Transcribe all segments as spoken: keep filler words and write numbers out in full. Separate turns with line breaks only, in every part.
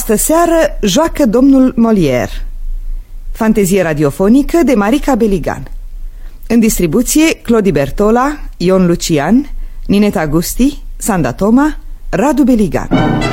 Astă seară joacă domnul Molière. Fantezie radiofonică de Marica Beligan. În distribuție Clodi Bertola, Ion Lucian, Nineta Gusti, Sanda Toma, Radu Beligan.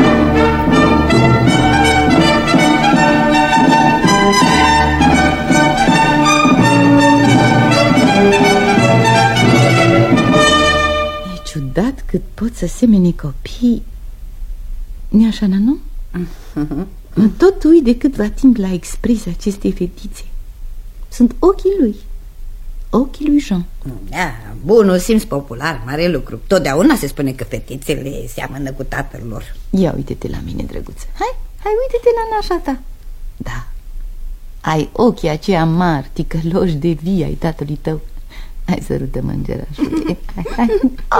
E ciudat cât pot să semene copii. Nu-i așa, nu? Mă tot uit de câtva timp la expresia acestei fetițe. Sunt ochii lui, ochii lui Jean.
Da, bunul simț popular, mare lucru. Totdeauna se spune că fetițele seamănă cu tatăl lor.
Ia uite-te la mine, drăguță. Hai, hai, uite-te la nașa ta. Da, ai ochii aceia mari, ticăloși de vii ai tatălui tău. Hai, sărută-mă, îngerașule. Hai, hai.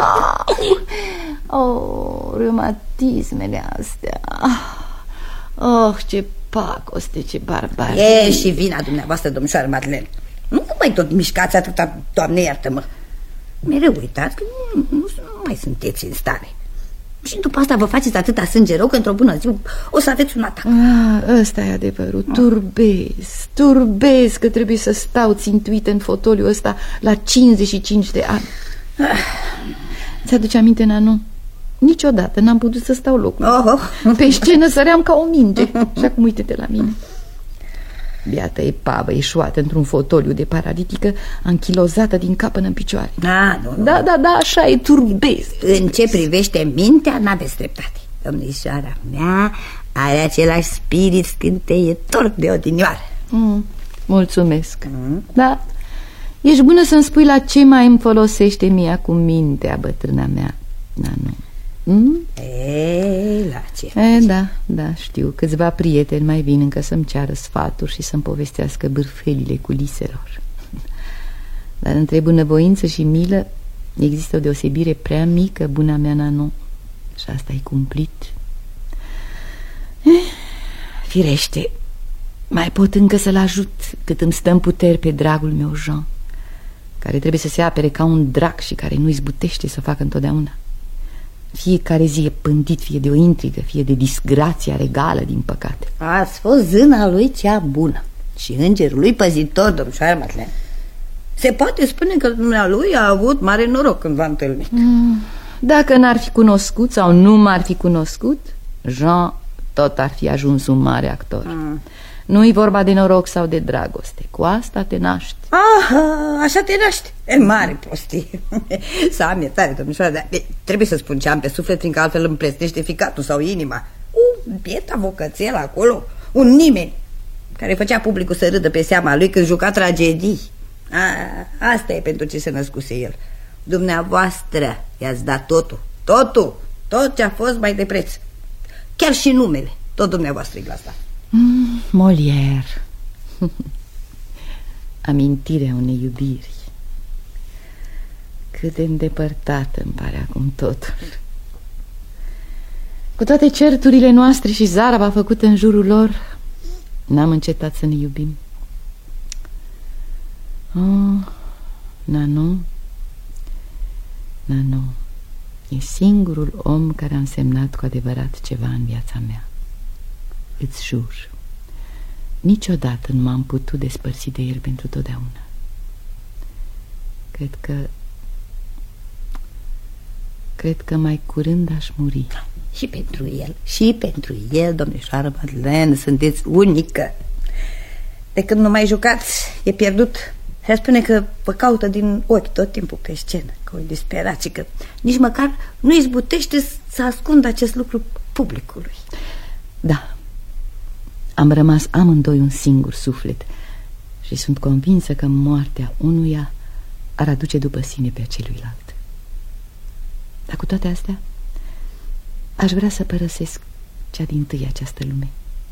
Oh, reumatismele astea. Oh, ce pacoste, ce barbarie.
E și vina dumneavoastră, domnișoară Madeleine. Nu mai tot mișcați atâta, Doamne iartă-mă. Mereu uitați că nu, nu, nu mai sunteți în stare. Și după asta vă faceți atâta sânge rău că într-o bună zi o să aveți un atac.
Ah, ăsta e adevărul, turbez, turbez că trebuie să stau țintuită în fotoliul ăsta la cincizeci și cinci de ani. Ah. Ți-aduce aminte, Nanu? Niciodată n-am putut să stau loc.
Oh, oh.
Pe scenă săream ca o minge. Și acum uite-te la mine. Biată epavă eșuată într-un fotoliu de paralitică, anchilozată din cap până în picioare.
Da, nu, nu.
Da, da, da, așa e, turbez.
În ce privește mintea, n-aveți dreptate. Domnișoara mea are același spirit scânteietor de odinioară.
mm, Mulțumesc. mm. Da, ești bună să-mi spui la ce mai îmi folosește mie acum mintea, bătrâna mea. Da, nu. Mm?
E, la ce?
E, da, da, știu. Câțiva prieteni mai vin încă să-mi ceară sfaturi și să-mi povestească bârfelile culiselor. Dar între bunăvoință și milă există o deosebire prea mică, buna mea Nanu. Și asta e cumplit. eh, Firește, mai pot încă să-l ajut cât îmi stă în puteri pe dragul meu Jean, care trebuie să se apere ca un drac și care nu izbutește să facă întotdeauna. Fiecare zi e pândit, fie de o intrigă, fie de disgrația regală, din păcate.
Ați fost zâna lui cea bună și îngerul lui păzitor, domnișoară Madeleine. Se poate spune că dumnealui a avut mare noroc când v-a întâlnit.
mm, Dacă n-ar fi cunoscut sau nu m-ar fi cunoscut, Jean tot ar fi ajuns un mare actor. mm. Nu-i vorba de noroc sau de dragoste. Cu asta te naști.
Ah, așa te naști. E mare prostie. Să am iertare, domnișoară, dar trebuie să spun ce am pe suflet, fiindcă altfel îmi plesnește ficatul sau inima. Un biet avocățel acolo, un nimeni care făcea publicul să râdă pe seama lui când juca tragedii. A, asta e pentru ce se născuse el. Dumneavoastră i-ați dat totul, totul, tot ce a fost mai de preț. Chiar și numele, tot dumneavoastră-i la asta.
mm, Molière. Amintirea unei iubiri. Cât de îndepărtată îmi pare acum totul. Cu toate certurile noastre și zarava făcută în jurul lor, n-am încetat să ne iubim. Oh, Nanu, Nanu e singurul om care a însemnat cu adevărat ceva în viața mea. Îți jur, niciodată nu m-am putut despărți de el pentru totdeauna. Cred că Cred că mai curând aș muri.
Și pentru el, și pentru el, domnișoară Madeleine, sunteți unică. De când nu mai jucați, e pierdut. Se spune că vă caută din ochi tot timpul pe scenă, că o disperat și că nici măcar nu izbutește să ascundă acest lucru publicului.
Da, am rămas amândoi un singur suflet și sunt convinsă că moartea unuia ar aduce după sine pe celuilalt. Dar cu toate astea, aș vrea să părăsesc cea dintâi această lume,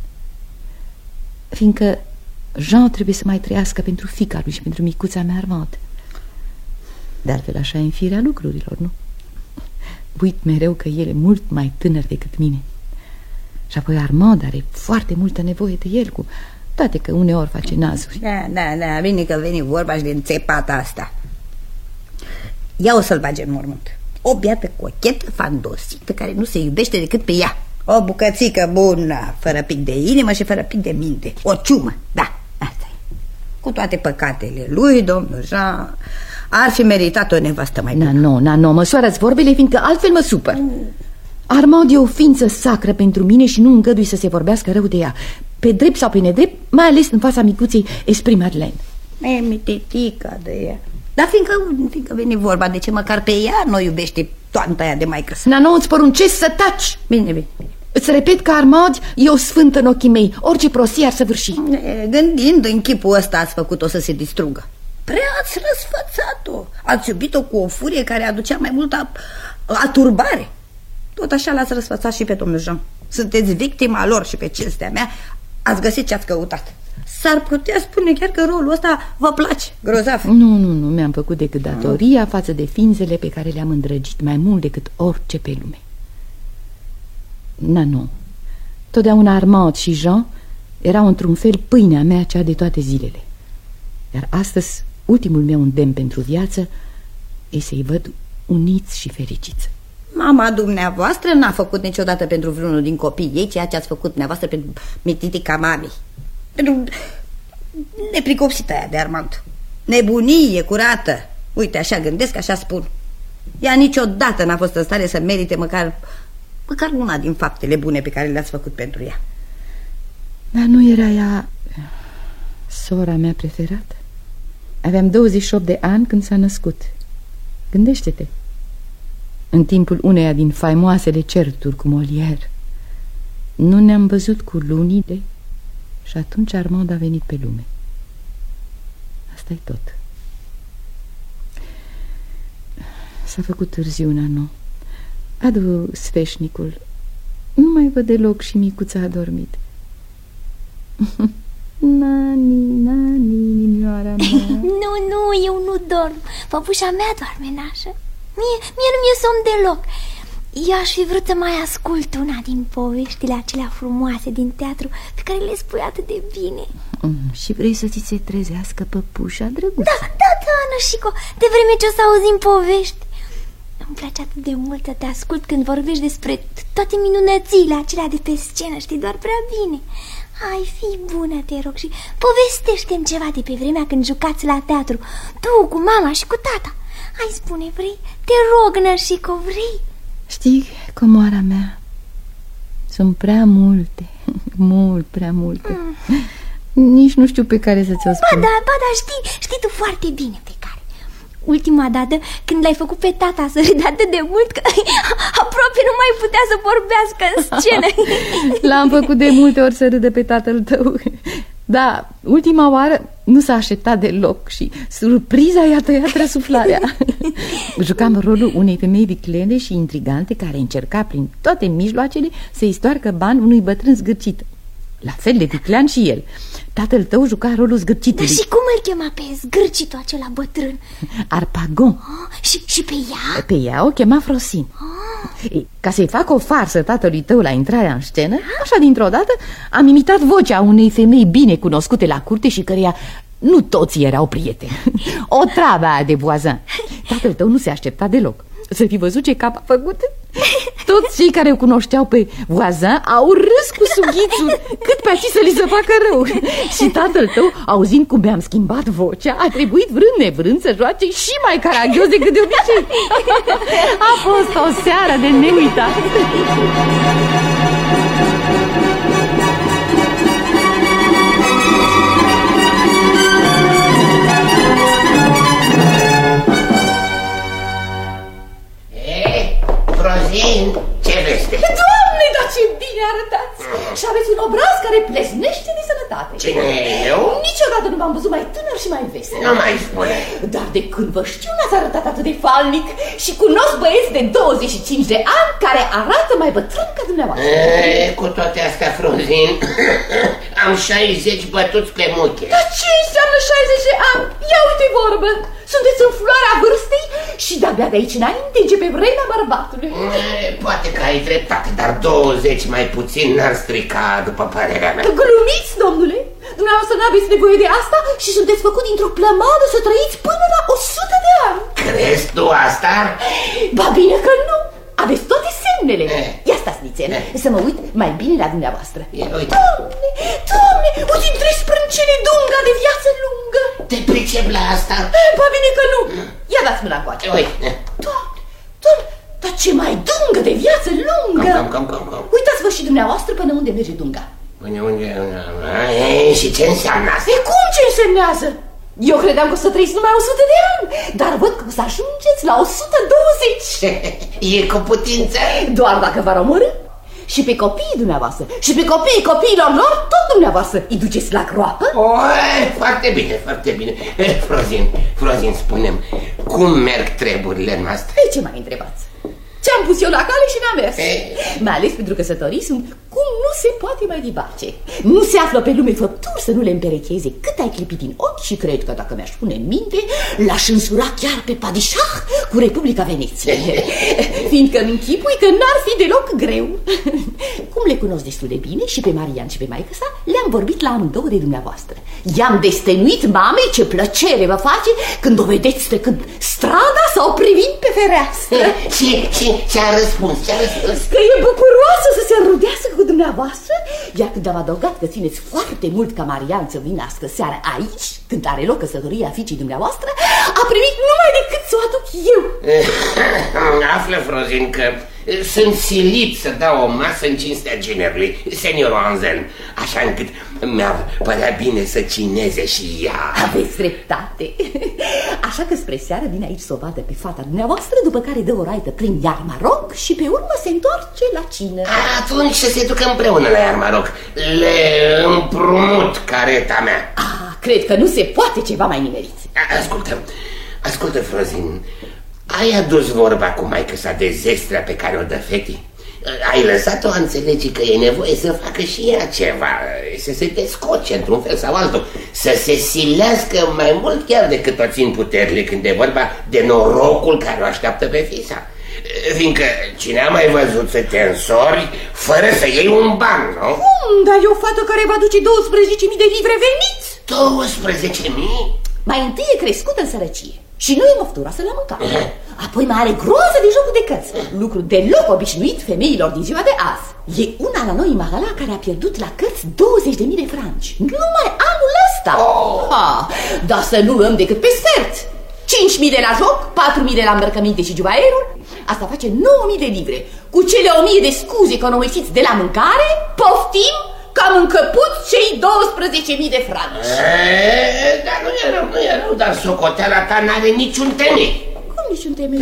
fiindcă Jean trebuie să mai trăiască pentru fiica lui și pentru micuța mea Armand. De altfel, așa e în firea lucrurilor, nu? Uit mereu că el e mult mai tânăr decât mine. Și apoi Armand are foarte multă nevoie de el, cu toate că uneori face nazuri.
Da, da, da, bine că veni vorba și de înțepata asta. Ia o să-l bage în mormânt. O biată cochetă, fandosită, care nu se iubește decât pe ea. O bucățică bună, fără pic de inimă și fără pic de minte. O ciumă, da, asta e. Cu toate păcatele lui, domnul Jean ar fi meritat o nevastă mai bună.
Na, nu, na, nu, măsoară-ți vorbele, fiindcă altfel mă supăr. mm. Armand e o ființă sacră pentru mine și nu îngădui să se vorbească rău de ea, pe drept sau pe nedrept, mai ales în fața micuței Esprit Madeleine.
E mitetica de ea. Dar fiindcă, fiindcă vine vorba de ce măcar pe ea nu iubește toanta aia de maică.
Na, nu, îți poruncesc să taci.
Bine, bine.
Îți repet că Armand e o sfântă în ochii mei. Orice prostie ar săvârși.
Gândind în chipul ăsta ați făcut-o să se distrugă. Prea ați răsfățat-o. Ați iubit-o cu o furie care aducea mai multă aturbare. Tot așa l-ați răsfățat și pe domnul Jean. Sunteți victima lor și pe cinstea mea ați găsit ce ați căutat. S-ar putea spune chiar că rolul ăsta vă place, grozav.
Nu, nu, nu mi-am făcut decât datoria față de ființele pe care le-am îndrăgit mai mult decât orice pe lume. Na, nu. Totdeauna Armand și Jean erau într-un fel pâinea mea cea de toate zilele. Iar astăzi, ultimul meu îndemn pentru viață e să-i văd uniți și fericiți.
Mama dumneavoastră n-a făcut niciodată pentru vreunul din copiii ei ceea ce ați făcut dumneavoastră pentru mititica mamei. Pentru nepricopsită aia de Armand. Nebunie curată. Uite, așa gândesc, așa spun. Ea niciodată n-a fost în stare să merite măcar Măcar una din faptele bune pe care le-ați făcut pentru ea.
Dar nu era ea sora mea preferată? Aveam douăzeci și opt de ani când s-a născut. Gândește-te. În timpul uneia din faimoasele certuri cu Molière. Nu ne-am văzut cu luni de... Și atunci Armand a venit pe lume. Asta-i tot. S-a făcut târziu, Nano. Adu sfeșnicul. Nu mai văd deloc și micuța a dormit. Nani, nani, ninioara mea.
Nu, nu, eu nu dorm. Păpușa mea doarme, nașă. Mie, mie nu mi-e somn deloc. Eu aș fi vrut să mai ascult una din poveștile acelea frumoase din teatru pe care le spui atât de bine.
mm, Și vrei să ți se trezească păpușa, drăguță?
Da, da, da, Nășico, de vreme ce o să auzim povești. Îmi place atât de mult să te ascult când vorbești despre toate minunățile acelea de pe scenă, știi doar prea bine. Hai, fii bună, te rog, și povestește-mi ceva de pe vremea când jucați la teatru, tu cu mama și cu tata. Hai, spune, vrei? Te rog, Nășico, vrei?
Știi, comoara mea, sunt prea multe, mult prea multe. mm. Nici nu știu pe care să ți-o spun.
Ba da, ba da, știi, știi tu foarte bine pe care. Ultima dată când l-ai făcut pe tata să râde atât de mult că aproape nu mai putea să vorbească în scenă.
L-am făcut de multe ori să râde pe tatăl tău. Da, ultima oară nu s-a așteptat deloc și surpriza i-a tăiat răsuflarea. Jucam rolul unei femei viclene și intrigante care încerca prin toate mijloacele să-i stoarcă bani unui bătrân zgârcit. La fel de viclean și el. Tatăl tău juca rolul zgârcitului.
Și cum îl chema pe zgârcitul acela bătrân?
Arpagon.
Oh, și, și pe ea?
Pe ea o chema Frosin. oh. Ei, ca să-i fac o farsă tatălui tău la intrarea în scenă, așa dintr-o dată am imitat vocea unei femei bine cunoscute la curte și căreia nu toți erau prieteni. O travă aia de Voisin. Tatăl tău nu se aștepta deloc să fi văzut ce cap a făcut. Toți cei care o cunoșteau pe Voisin au râs cu sughițul, cât pe aici să li se facă rău. Și tatăl tău, auzind cum mi-am schimbat vocea, a trebuit vrând nevrând să joace și mai caragios decât de obicei. A fost o seară de neuitat.
Frozin, ce veste?
Doamne, dar ce bine arătați! Și aveți un obraz care plesnește de sănătate.
Cine eu?
Niciodată nu m-am văzut mai tânăr și mai vesel.
Nu mai spune.
Dar de când vă știu n-ați arătat atât de falnic. Și cunosc băieți de douăzeci și cinci de ani care arată mai bătrân ca dumneavoastră.
E, cu toate astea, Frozin, am șaizeci bătuți pe muche.
Dar ce înseamnă șaizeci de ani? Ia uite vorbă! Sunteți în floarea vârstei și de-abia de aici înainte începe vremea bărbatului.
E, poate că ai dreptate, dar douăzeci mai puțin n-ar strica, după părerea mea.
Glumiți, domnule! Dumneavoastră n-aveți nevoie de asta și sunteți făcut dintr-o plămadă să trăiți până la o sută de ani.
Crezi tu asta?
Ba bine că nu! Aveți toate semnele. Ia stați nițel, să să mă uit mai bine la dumneavoastră.
Ia, uite.
Doamne, Doamne, uite trei sprâncene dunga de viață lungă.
Te pricep la asta?
Pa bine că nu. Ia dați mâna încoace.
Uite.
Doamne, Doamne, dar ce mai dungă de viață lungă.
Cam, cam, cam, cam.
Uitați-vă și dumneavoastră până unde merge dunga.
Până unde... E, și ce înseamnă asta?
E cum ce însemnează? Eu credeam că o să trăiți numai o sută de ani, dar văd că o să ajungeți la o sută douăzeci.
E cu putință?
Doar dacă v-ar omorî. Și pe copiii dumneavoastră, și pe copiii copiilor lor, tot dumneavoastră îi duceți la groapă?
O, foarte bine, foarte bine. Frozin, Frozin, spune-mi, cum merg treburile noastre?
Pe ce mai întrebați? Ce-am pus eu la cale și n-am mers.
Ei.
Mai ales pentru că sătorii sunt cum nu se poate mai dibace. Nu se află pe lume făpturi să nu le împerecheze cât ai clipit din ochi și cred că dacă mi-aș pune în minte, l-aș însura chiar pe Padișah cu Republica Veneției. Fiindcă îmi închipui că n-ar fi deloc greu. Cum le cunosc destul de bine și pe Marian și pe maică sa, le-am vorbit la amândouă de dumneavoastră. I-am destenuit mamei ce plăcere vă face când o vedeți trecând strada sau privind pe fereastră.
Și, și, ce-a răspuns, ce-a răspuns?
Că e bucuroasă să se înrudească cu dumneavoastră, iar când am adăugat că țineți foarte mult ca Marian să vinească seara aici, când are loc căsătoria fiicei dumneavoastră, a primit numai decât să o aduc eu.
Află, Frozin, că sunt silit să dau o masă în cinstea ginerului, seniorul Anzen, așa încât mi-ar părea bine să cineze și ea.
Aveți dreptate. Așa că spre seară vine aici să o vadă pe fata dumneavoastră, după care dă o raită prin iar Maroc și pe urmă se întoarce la cină.
Atunci să se ducă împreună la iar Maroc. Le împrumut careta mea.
Ah, cred că nu se poate ceva mai nimerit.
Ascultă, ascultă, Frozin, ai adus vorba cu maică-sa de zestrea pe care o dă fetii? Ai lăsat-o a înțelege că e nevoie să facă și ea ceva, să se descoce într-un fel sau altul, să se silească mai mult chiar decât o țin puterile când e vorba de norocul care o așteaptă pe fisa. Fiindcă cine a mai văzut să te însori fără să iei un ban, nu?
Cum? Dar e o fată care va duce douăsprezece mii de livre veniți.
douăsprezece mii?
Mai întâi e crescută în sărăcie și nu e mofturoasă la mâncare. Apoi mai are groază de jocul de cărți, lucru deloc obișnuit femeilor din ziua de azi. E una la noi în Magala care a pierdut la cărți douăzeci de mii de franci numai anul ăsta.
Oh.
Ha, dar să nu luăm decât pe sfert. cinci mii de la joc, patru mii de la îmbrăcăminte și juvaierul. Asta face nouă mii de livre. Cu cele o mie de scuze economisiți de la mâncare, poftim că am încăput cei douăsprezece mii de franci.
E, dar nu e rău, nu e rău, dar socoteala ta n-are niciun temei.
Cum niciun temei?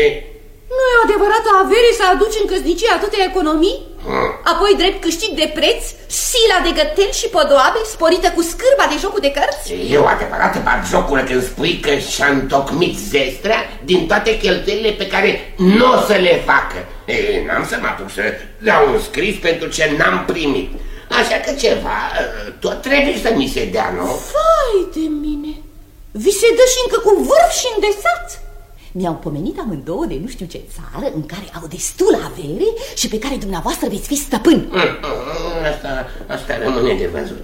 Nu e o adevărată avere să aduci în căsnicie atâtea economii? Apoi drept câștig de preț, sila de găteli și podoabe sporită cu scârba de jocul de cărți?
E o adevărată batjocură când spui că și-a întocmit zestrea din toate cheltuielile pe care nu o să le facă. N-am să mă apuc să dau un scris pentru ce n-am primit. Așa că ceva, tot trebuie să mi se dea, nu?
Vai de mine! Vi se dă și încă cu vârf și îndesat? Mi-au pomenit amândouă de nu știu ce țară în care au destul avere și pe care dumneavoastră veți fi stăpân.
Asta, asta rămâne de văzut.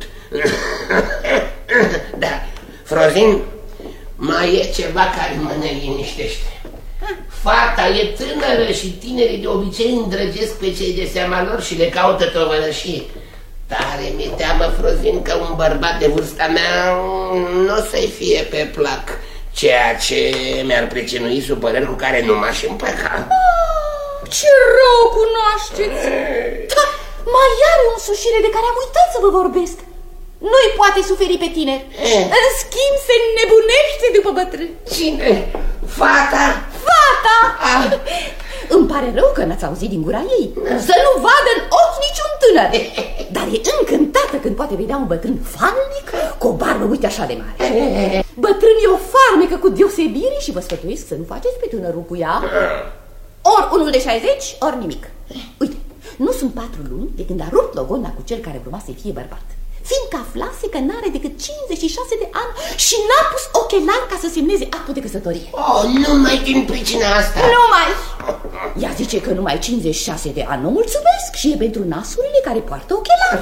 Da, Frozin, mai e ceva care mă neliniștește. Fata e tânără și tinerii de obicei îndrăgesc pe cei de seama lor și le caută tovărășie. Tare mi-e teamă, Frozin, că un bărbat de vârsta mea nu o să-i fie pe plac, ceea ce mi-ar precinui supărări cu care nu m-aș împăca.
Oh, ce rău cunoașteți! Da, mai are o însușire de care am uitat să vă vorbesc. Nu-i poate suferi pe tineri.
Eh.
În schimb se nebunește după bătrâni.
Cine? Fata?
Fata!
Ah.
Îmi pare rău că n-ați auzit din gura ei. Să nu vadă în ochi niciun tânăr. Dar e încântată când poate vedea un bătrân falnic cu o barbă, uite așa de mare. Bătrân e o farmecă cu deosebire și vă sfătuiesc să nu faceți pe tânărul cu ea. Ori unul de șaizeci, ori nimic. Uite, nu sunt patru luni de când a rupt logona cu cel care urma să fie bărbat, fiindcă aflase că n-are decât cincizeci și șase de ani și n-a pus ochelari ca să semneze actul de căsătorie.
Oh, numai din pricina asta?
Numai! Ea zice că numai cincizeci și șase de ani nu mulțumesc și e pentru nasurile care poartă ochelari.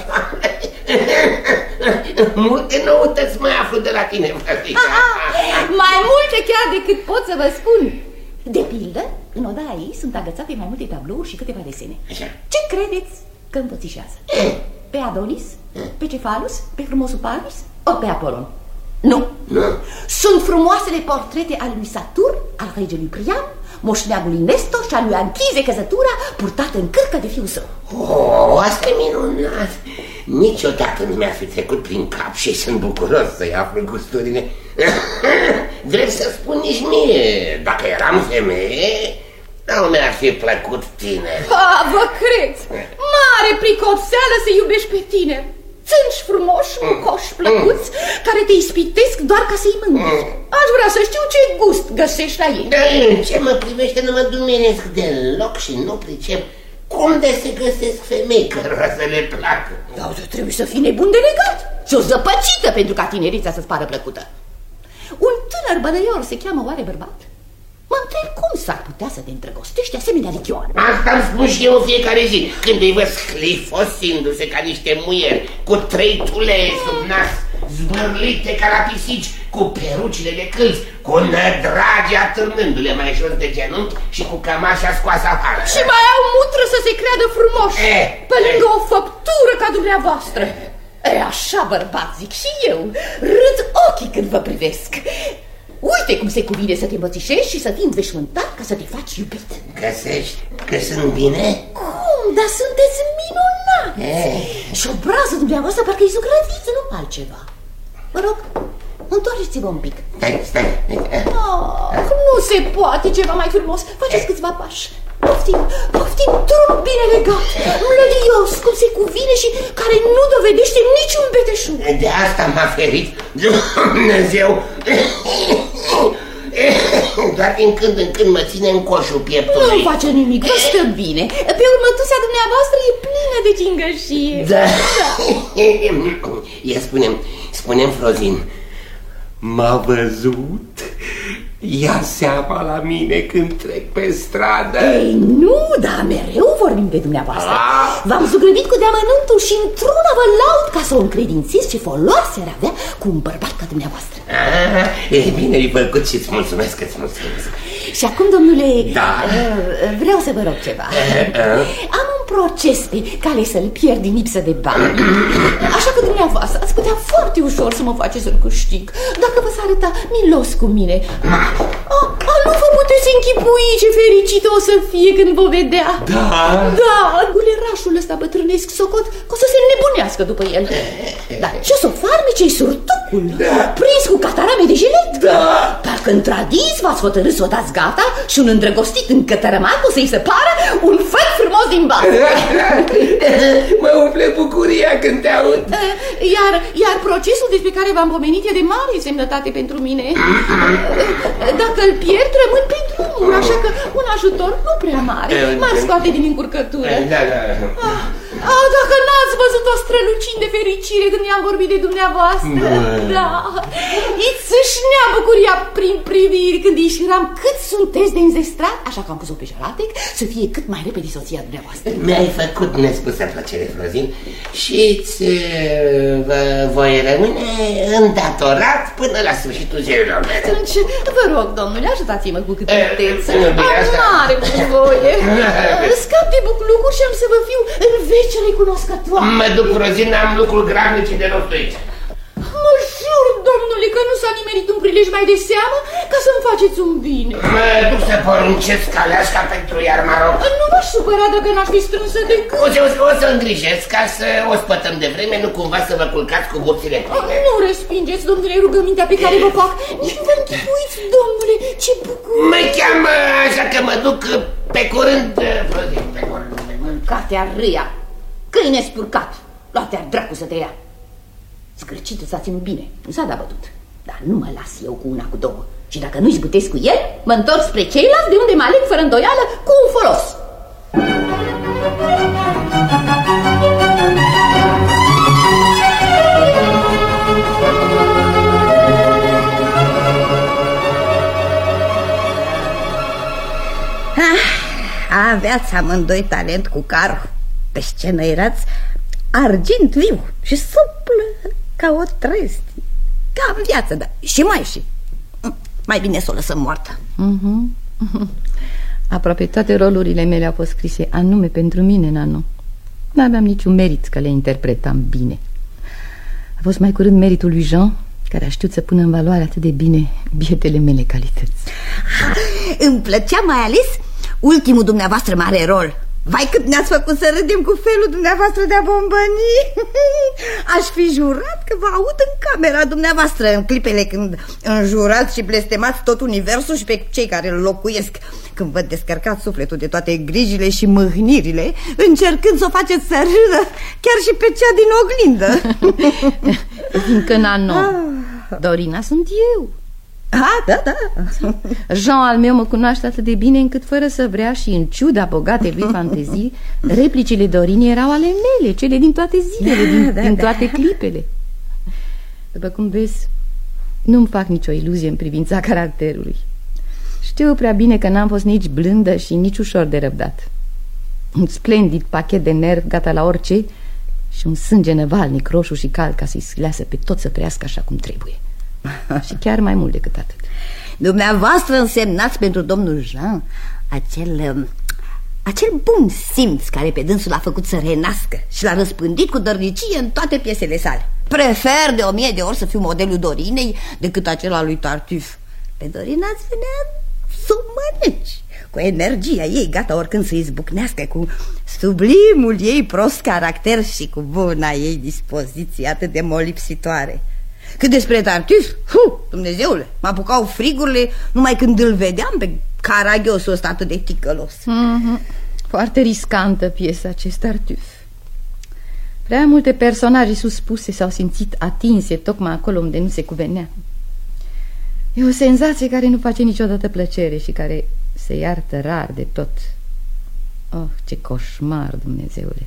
Multe noutăți mai aflu de la tine, frățica.
Mai multe chiar decât pot să vă spun. De pildă, în odaia ei sunt agățate mai multe tablouri și câteva desene.
Așa.
Ce credeți? că înfățișează. Pe Adonis, pe Cefalus, pe frumosul Paris, ori pe Apolon? Nu.
Nu.
Sunt frumoasele portrete ale lui Saturn, al regelui Priam, moșneagului Nestor și al lui Anchize Căzătura, purtată în cârcă de fiul său.
Oh, asta e minunat. Niciodată nu mi-a fi trecut prin cap și sunt bucuros să-i aflu gusturile. Drept să spun, nici mie, dacă eram femeie, nu mi-ar fi plăcut tineri.
Ah, vă creți! Mare pricopseală să iubești pe tineri. Țânci frumoși, mucoși, plăcuți, mm. care te ispitesc doar ca să-i mângâi. Aș vrea să știu ce gust găsești la ei.
Da, în ce mă privește nu mă dumeresc deloc și nu pricep cum de se găsesc femei cărora să le placă.
Dar trebuie să fii nebun de legat și o zăpăcită pentru ca tinerița să-ți pară plăcută. Un tânăr bădăior se cheamă oare bărbat? Mă întreb cum s-ar putea să te îndrăgostești asemenea lichioară.
Asta îmi spun și eu în fiecare zi, când îi văd sclifosindu-se ca niște muieri, cu trei tulee sub nas, zbârlite ca la pisici, cu perucile de câlți, cu nădrage atârnându-le mai jos de genunchi și cu cămașa scoasă afară.
Și mai au mutră să se creadă frumoși,
e,
pe lângă e. o făptură ca dumneavoastră. E, așa, bărbat, zic și eu, râd ochii când vă privesc. Uite cum se cuvine să te îmbățișești și să fii înveșmântat ca să te faci iubit.
Găsești că sunt bine?
Cum? Dar sunteți minunați!
E.
Și obrazul dumneavoastră parcă-i zugrăviți, nu altceva. Vă rog, întoarceți-vă un pic.
Stai, stai.
Oh, nu se poate ceva mai frumos. Faceți câțiva pași. Poftim, poftim, trup bine legat, mlădios, cum se cuvine și care nu dovedește niciun beteșug.
De asta m-a ferit Dumnezeu. Doar din când în când mă ține în coșul pieptului.
Nu face nimic, vă stă bine. Pe următuța dumneavoastră e plină de cingășie.
Da, da. Ia spune-mi, spune-mi, Frozin, m-a văzut? Ia seama la mine când trec pe stradă.
Ei, nu, dar mereu vorbim de dumneavoastră. V-am zugrăvit cu deamănuntul și într-una vă laud ca să o încredințez ce foloase ar avea cu un bărbat ca dumneavoastră.
Ah, e bine-i făcut și îți mulțumesc, îți mulțumesc.
Și acum, domnule,
da.
vreau să vă rog ceva. Am un proces pe care să-l pierd din lipsă de bani. Așa că dumneavoastră ați putea foarte ușor să mă faceți să-l câștig, dacă vă s-a arăta milos cu mine. A, a, nu vă puteți închipui ce fericit o să fie când vă vedea.
Da?
Da, gulerașul ăsta bătrânesc socot că o să se nebunească după el. Dar ce o să farmece-i surtucul, da. Prins cu catarame de jilet.
Da.
Dacă într-adis v-ați hotărât să o dați gata și un îndrăgostit încătărămat o să-i se pară un făt frumos din bani.
Mă umple bucuria când te aud.
Iar, iar procesul despre care v-am pomenit e de mare semnătate pentru mine. Dacă îl pierd, rămân pe drumul, așa că un ajutor nu prea mare m-ar scoate din încurcătură.
Da, da.
Ah, ah, dacă n-ați văzut o strălucire de fericire când i-am vorbit de dumneavoastră. Da, îți țâșnea bucuria prin priviri când îi șiram cât sunteți de înzestrat, așa că am pus-o pe șaratec să fie cât mai repede soția dumneavoastră.
Mi-ai făcut nespusă plăcere, Frozin, și-ți voi rămâne îndatorat până la sfârșitul zilelor mele.
Atunci, vă rog, domnule, ajutați-mă cu cât puteți. Am mare voie. Scap de buclucuri și am să vă fiu în veci recunoscătoare.
Mă duc, Frozin, am lucruri gravnice de rostuit.
Mă jur, domnule, că nu s-a nimerit un prilej mai de seamă ca să-mi faceți un bine.
Mă duc să poruncesc aleașca pentru iar Maroc.
Nu v-aș supăra dacă n-aș fi strânsă de cât.
O să, o, să, o să îngrijesc ca să o spătăm de vreme, nu cumva să vă culcați cu burțile pline.
Nu respingeți, domnule, rugămintea pe care vă fac. Nici nu vă închipuiți, domnule, ce bucur.
Mă cheamă, așa că mă duc pe curând, Frozin, pe curând.
Mâncatea râia, câine spurcat, luate-ar dracu să te ia. Zgârcitul s-a ținut bine, nu s-a dat bătut. Dar nu mă las eu cu una cu două. Și dacă nu-i zbutesc cu el, mă întorc spre ceilalți de unde mă aleg fără îndoială cu un folos.
Ah, aveați amândoi talent cu carul. Pe scenă erați argint viu și suplă ca o trestie. Ca în viață, dar și mai și. Mai bine să o lăsăm moartă.
uh-huh. Aproape toate rolurile mele au fost scrise anume pentru mine, Nanu. N-aveam niciun merit că le interpretam bine. A fost mai curând meritul lui Jean, care a știut să pună în valoare atât de bine bietele mele calități.
Îmi plăcea mai ales ultimul dumneavoastră mare rol. Vai, cât ne-ați făcut să râdem cu felul dumneavoastră de a bombăni. Aș fi jurat că vă aud în camera dumneavoastră, în clipele când înjurați și blestemați tot universul și pe cei care îl locuiesc, când vă descărcați sufletul de toate grijile și mâhnirile, încercând să o faceți să râdă chiar și pe cea din oglindă.
Fiindcă, Nano, Dorina sunt eu.
Ah, da, da.
Jean al meu mă cunoaște atât de bine încât, fără să vrea și în ciuda bogatei lui fantezii, replicile Dorinii erau ale mele, cele din toate zilele, da, din, da, din toate da. clipele. După cum vezi, nu-mi fac nicio iluzie în privința caracterului. Știu prea bine că n-am fost nici blândă și nici ușor de răbdat. Un splendid pachet de nervi gata la orice și un sânge năvalnic, roșu și cald, ca să-i sleasă pe tot să trăiască așa cum trebuie. Și chiar mai mult decât atât.
Dumneavoastră însemnați pentru domnul Jean acel, acel bun simț care pe dânsul l-a făcut să renască și l-a răspândit cu dărnicie în toate piesele sale. Prefer de o mie de ori să fiu modelul Dorinei decât acela lui Tartuffe. Pe Dorina îți venea să o mănânci cu energia ei, gata oricând să izbucnească, cu sublimul ei prost caracter și cu buna ei dispoziție atât de molipsitoare. Cât despre Tartuffe, hu, Dumnezeule, mă apucau frigurile numai când îl vedeam pe caragiosul ăsta atât de ticălos.
mm-hmm. Foarte riscantă piesa acest Tartuffe. Prea multe personaje suspuse s-au simțit atinse tocmai acolo unde nu se cuvenea. E o senzație care nu face niciodată plăcere și care se iartă rar de tot. Oh, ce coșmar, Dumnezeule.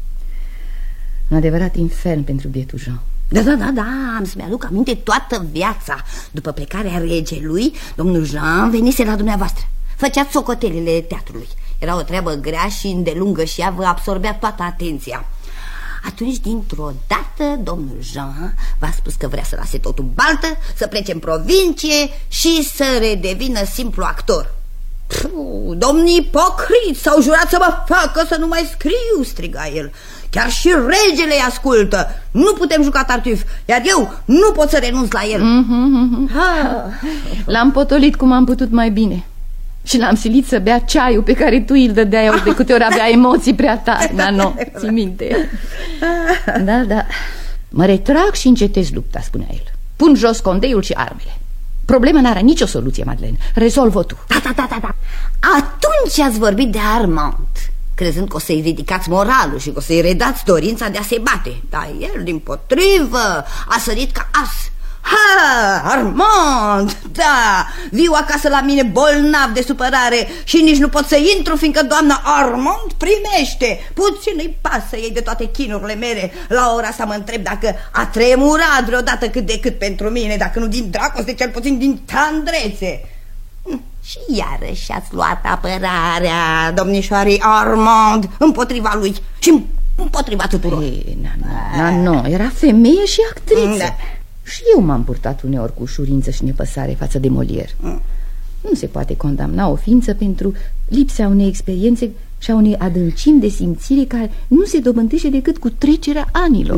Un adevărat infern pentru bietul Jean.
Da, da, da, da, am să-mi aduc aminte toată viața. După plecarea regelui, domnul Jean venise la dumneavoastră. Făceați socotelele teatrului. Era o treabă grea și îndelungă și ea vă absorbea toată atenția. Atunci, dintr-o dată, domnul Jean v-a spus că vrea să lase totul baltă, să plece în provincie și să redevină simplu actor. Puh, domnii ipocriți s-au jurat să mă facă să nu mai scriu, striga el. Chiar și regele îi ascultă. Nu putem juca Tartuffe, iar eu nu pot să renunț la el.
mm-hmm. L-am potolit cum am putut mai bine și l-am silit să bea ceaiul pe care tu îl dădeai ori de câte ori avea emoții prea tari. Da, nu, ții minte. Da, da. Mă retrag și încetez lupta, spunea el. Pun jos condeiul și armele. Problema n-are nicio soluție, Madeleine. Rezolvă tu.
Da, da, da, da, da. Atunci ați vorbit de Armand, crezând că o să-i ridicați moralul și că o să-i redați dorința de a se bate. Dar el, dimpotrivă, a sărit ca as. Ha, Armand, da, viu acasă la mine bolnav de supărare și nici nu pot să intru, fiindcă doamna Armand primește. Puțin îi pasă ei de toate chinurile mele. La ora asta mă întreb dacă a tremurat vreodată cât de cât pentru mine, dacă nu din dragoste, cel puțin din tandrețe. Și iarăși ați luat apărarea domnișoarei Armand împotriva lui și împotriva tuturor.
Ei, na, na, na, era femeie și actriță, da. Și eu m-am purtat uneori cu ușurință și nepăsare față de Molière. mm. Nu se poate condamna o ființă pentru lipsa unei experiențe și a unei adâncimi de simțire care nu se dobândește decât cu trecerea anilor.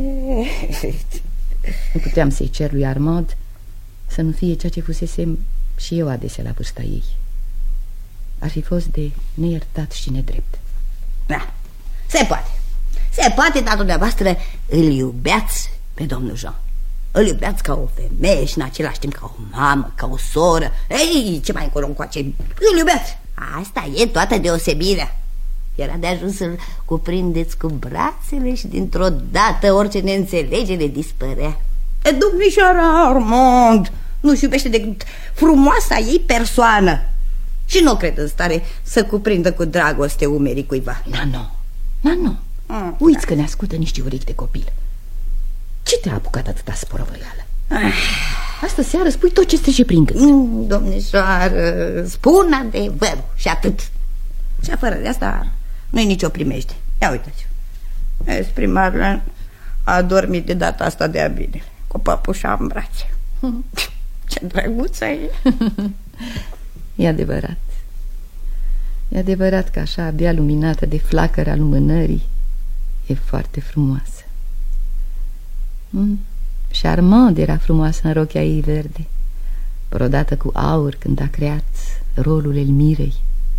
Nu puteam să-i cer lui Armand să nu fie ceea ce fusesem și eu adesea la vârsta ei. Ar fi fost de neiertat și nedrept.
Da, se poate. Se poate, dar dumneavoastră îl iubeați pe domnul Jean. Îl iubeați ca o femeie și în același timp ca o mamă, ca o soră. Ei, ce mai încolo încoace, îl iubeați. Asta e toată deosebirea. Era de ajuns să-l cuprindeți cu brațele și dintr-o dată orice neînțelegere dispărea. E, domnișoara Armand nu-și iubește decât frumoasa ei persoană și nu cred în stare să cuprindă cu dragoste umerii cuiva.
Na, nu, na, nu. Mm, Uiți da. Că ne ascultă niște urechi de copil. Ce te-a apucat atâta sporăvăială? Ah. Astă seară spui tot ce trece prin gând.
mm, Domnișoară, spun adevărul și atât. Și afară de asta nu-i nicio primejde. Ia uitați-vă, primarul a dormit de data asta de-a bine, cu păpușa în brațe. Ce drăguță e.
E adevărat. E adevărat că așa abia luminată de flacăra lumânării e foarte frumoasă. mm. Și Armand era frumoasă în rochia ei verde, brodată cu aur când a creat rolul Elmirei.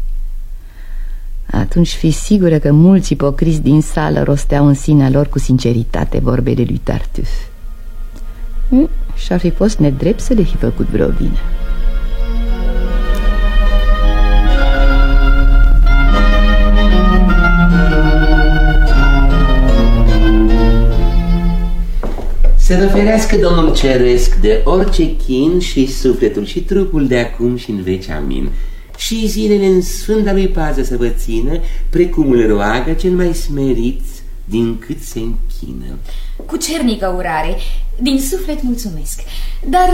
Atunci fi sigură că mulți ipocriți din sală rosteau în sinea lor cu sinceritate vorbele lui Tartuffe. mm. Și-ar fi fost nedrept să le fi făcut vreo vină.
Să vă ferească Domnul Ceresc de orice chin și sufletul și trupul de acum și în veci, amin. Și zilele în sfânta lui pază să vă țină, precum îl roagă cel mai smerit din cât se închină.
Cu cernică urare, din suflet mulțumesc. Dar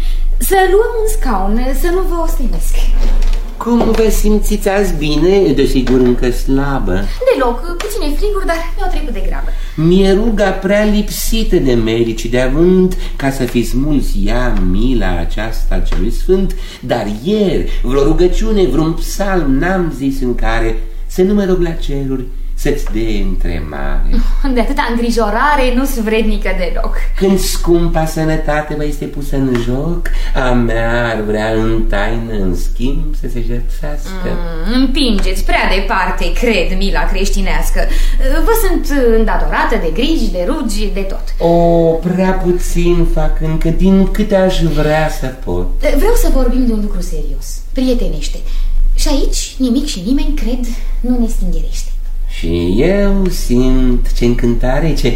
să luăm un scaun, să nu vă ostenesc.
Cum vă simțiți azi bine? Desigur încă slabă.
Deloc, puține friguri, dar mi-au trecut de grabă.
Mi-e ruga prea lipsită de merici de avânt, ca să fi smuls ea mila aceasta celui sfânt. Dar ieri, vreo rugăciune, vreun psalm n-am zis în care să nu mă rog la ceruri să-ți dea întremare.
De atâta îngrijorare nu-s vrednică deloc.
Când scumpa sănătate vă este pusă în joc, a mea ar vrea în taină, în schimb, să se jertfească.
mm, Împingeți prea departe, cred, mila creștinească. Vă sunt îndatorată de griji, de rugi, de tot.
O, prea puțin fac încă, din câte aș vrea să pot.
Vreau să vorbim de un lucru serios, prietenește. Și aici nimic și nimeni, cred, nu ne stingerește.
Și eu simt ce încântare, ce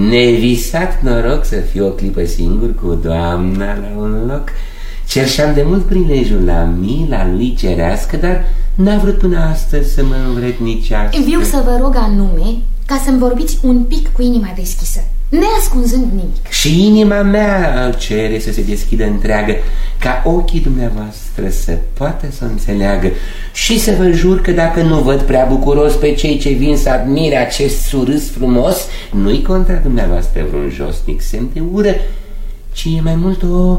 nevisat noroc să fiu o clipă singur cu doamna la un loc. Cerșeam de mult prilejul la mila lui cerească, dar n-a vrut până astăzi să mă învrednicească.
Viu să vă rog anume ca să-mi vorbiți un pic cu inima deschisă, neascunzând nimic.
Și inima mea cere să se deschidă întreagă, ca ochii dumneavoastră să poată să înțeleagă. Și să vă jur că dacă nu văd prea bucuros pe cei ce vin să admire acest surâs frumos, nu-i contra dumneavoastră vreun josnic semn de ură, ci e mai mult o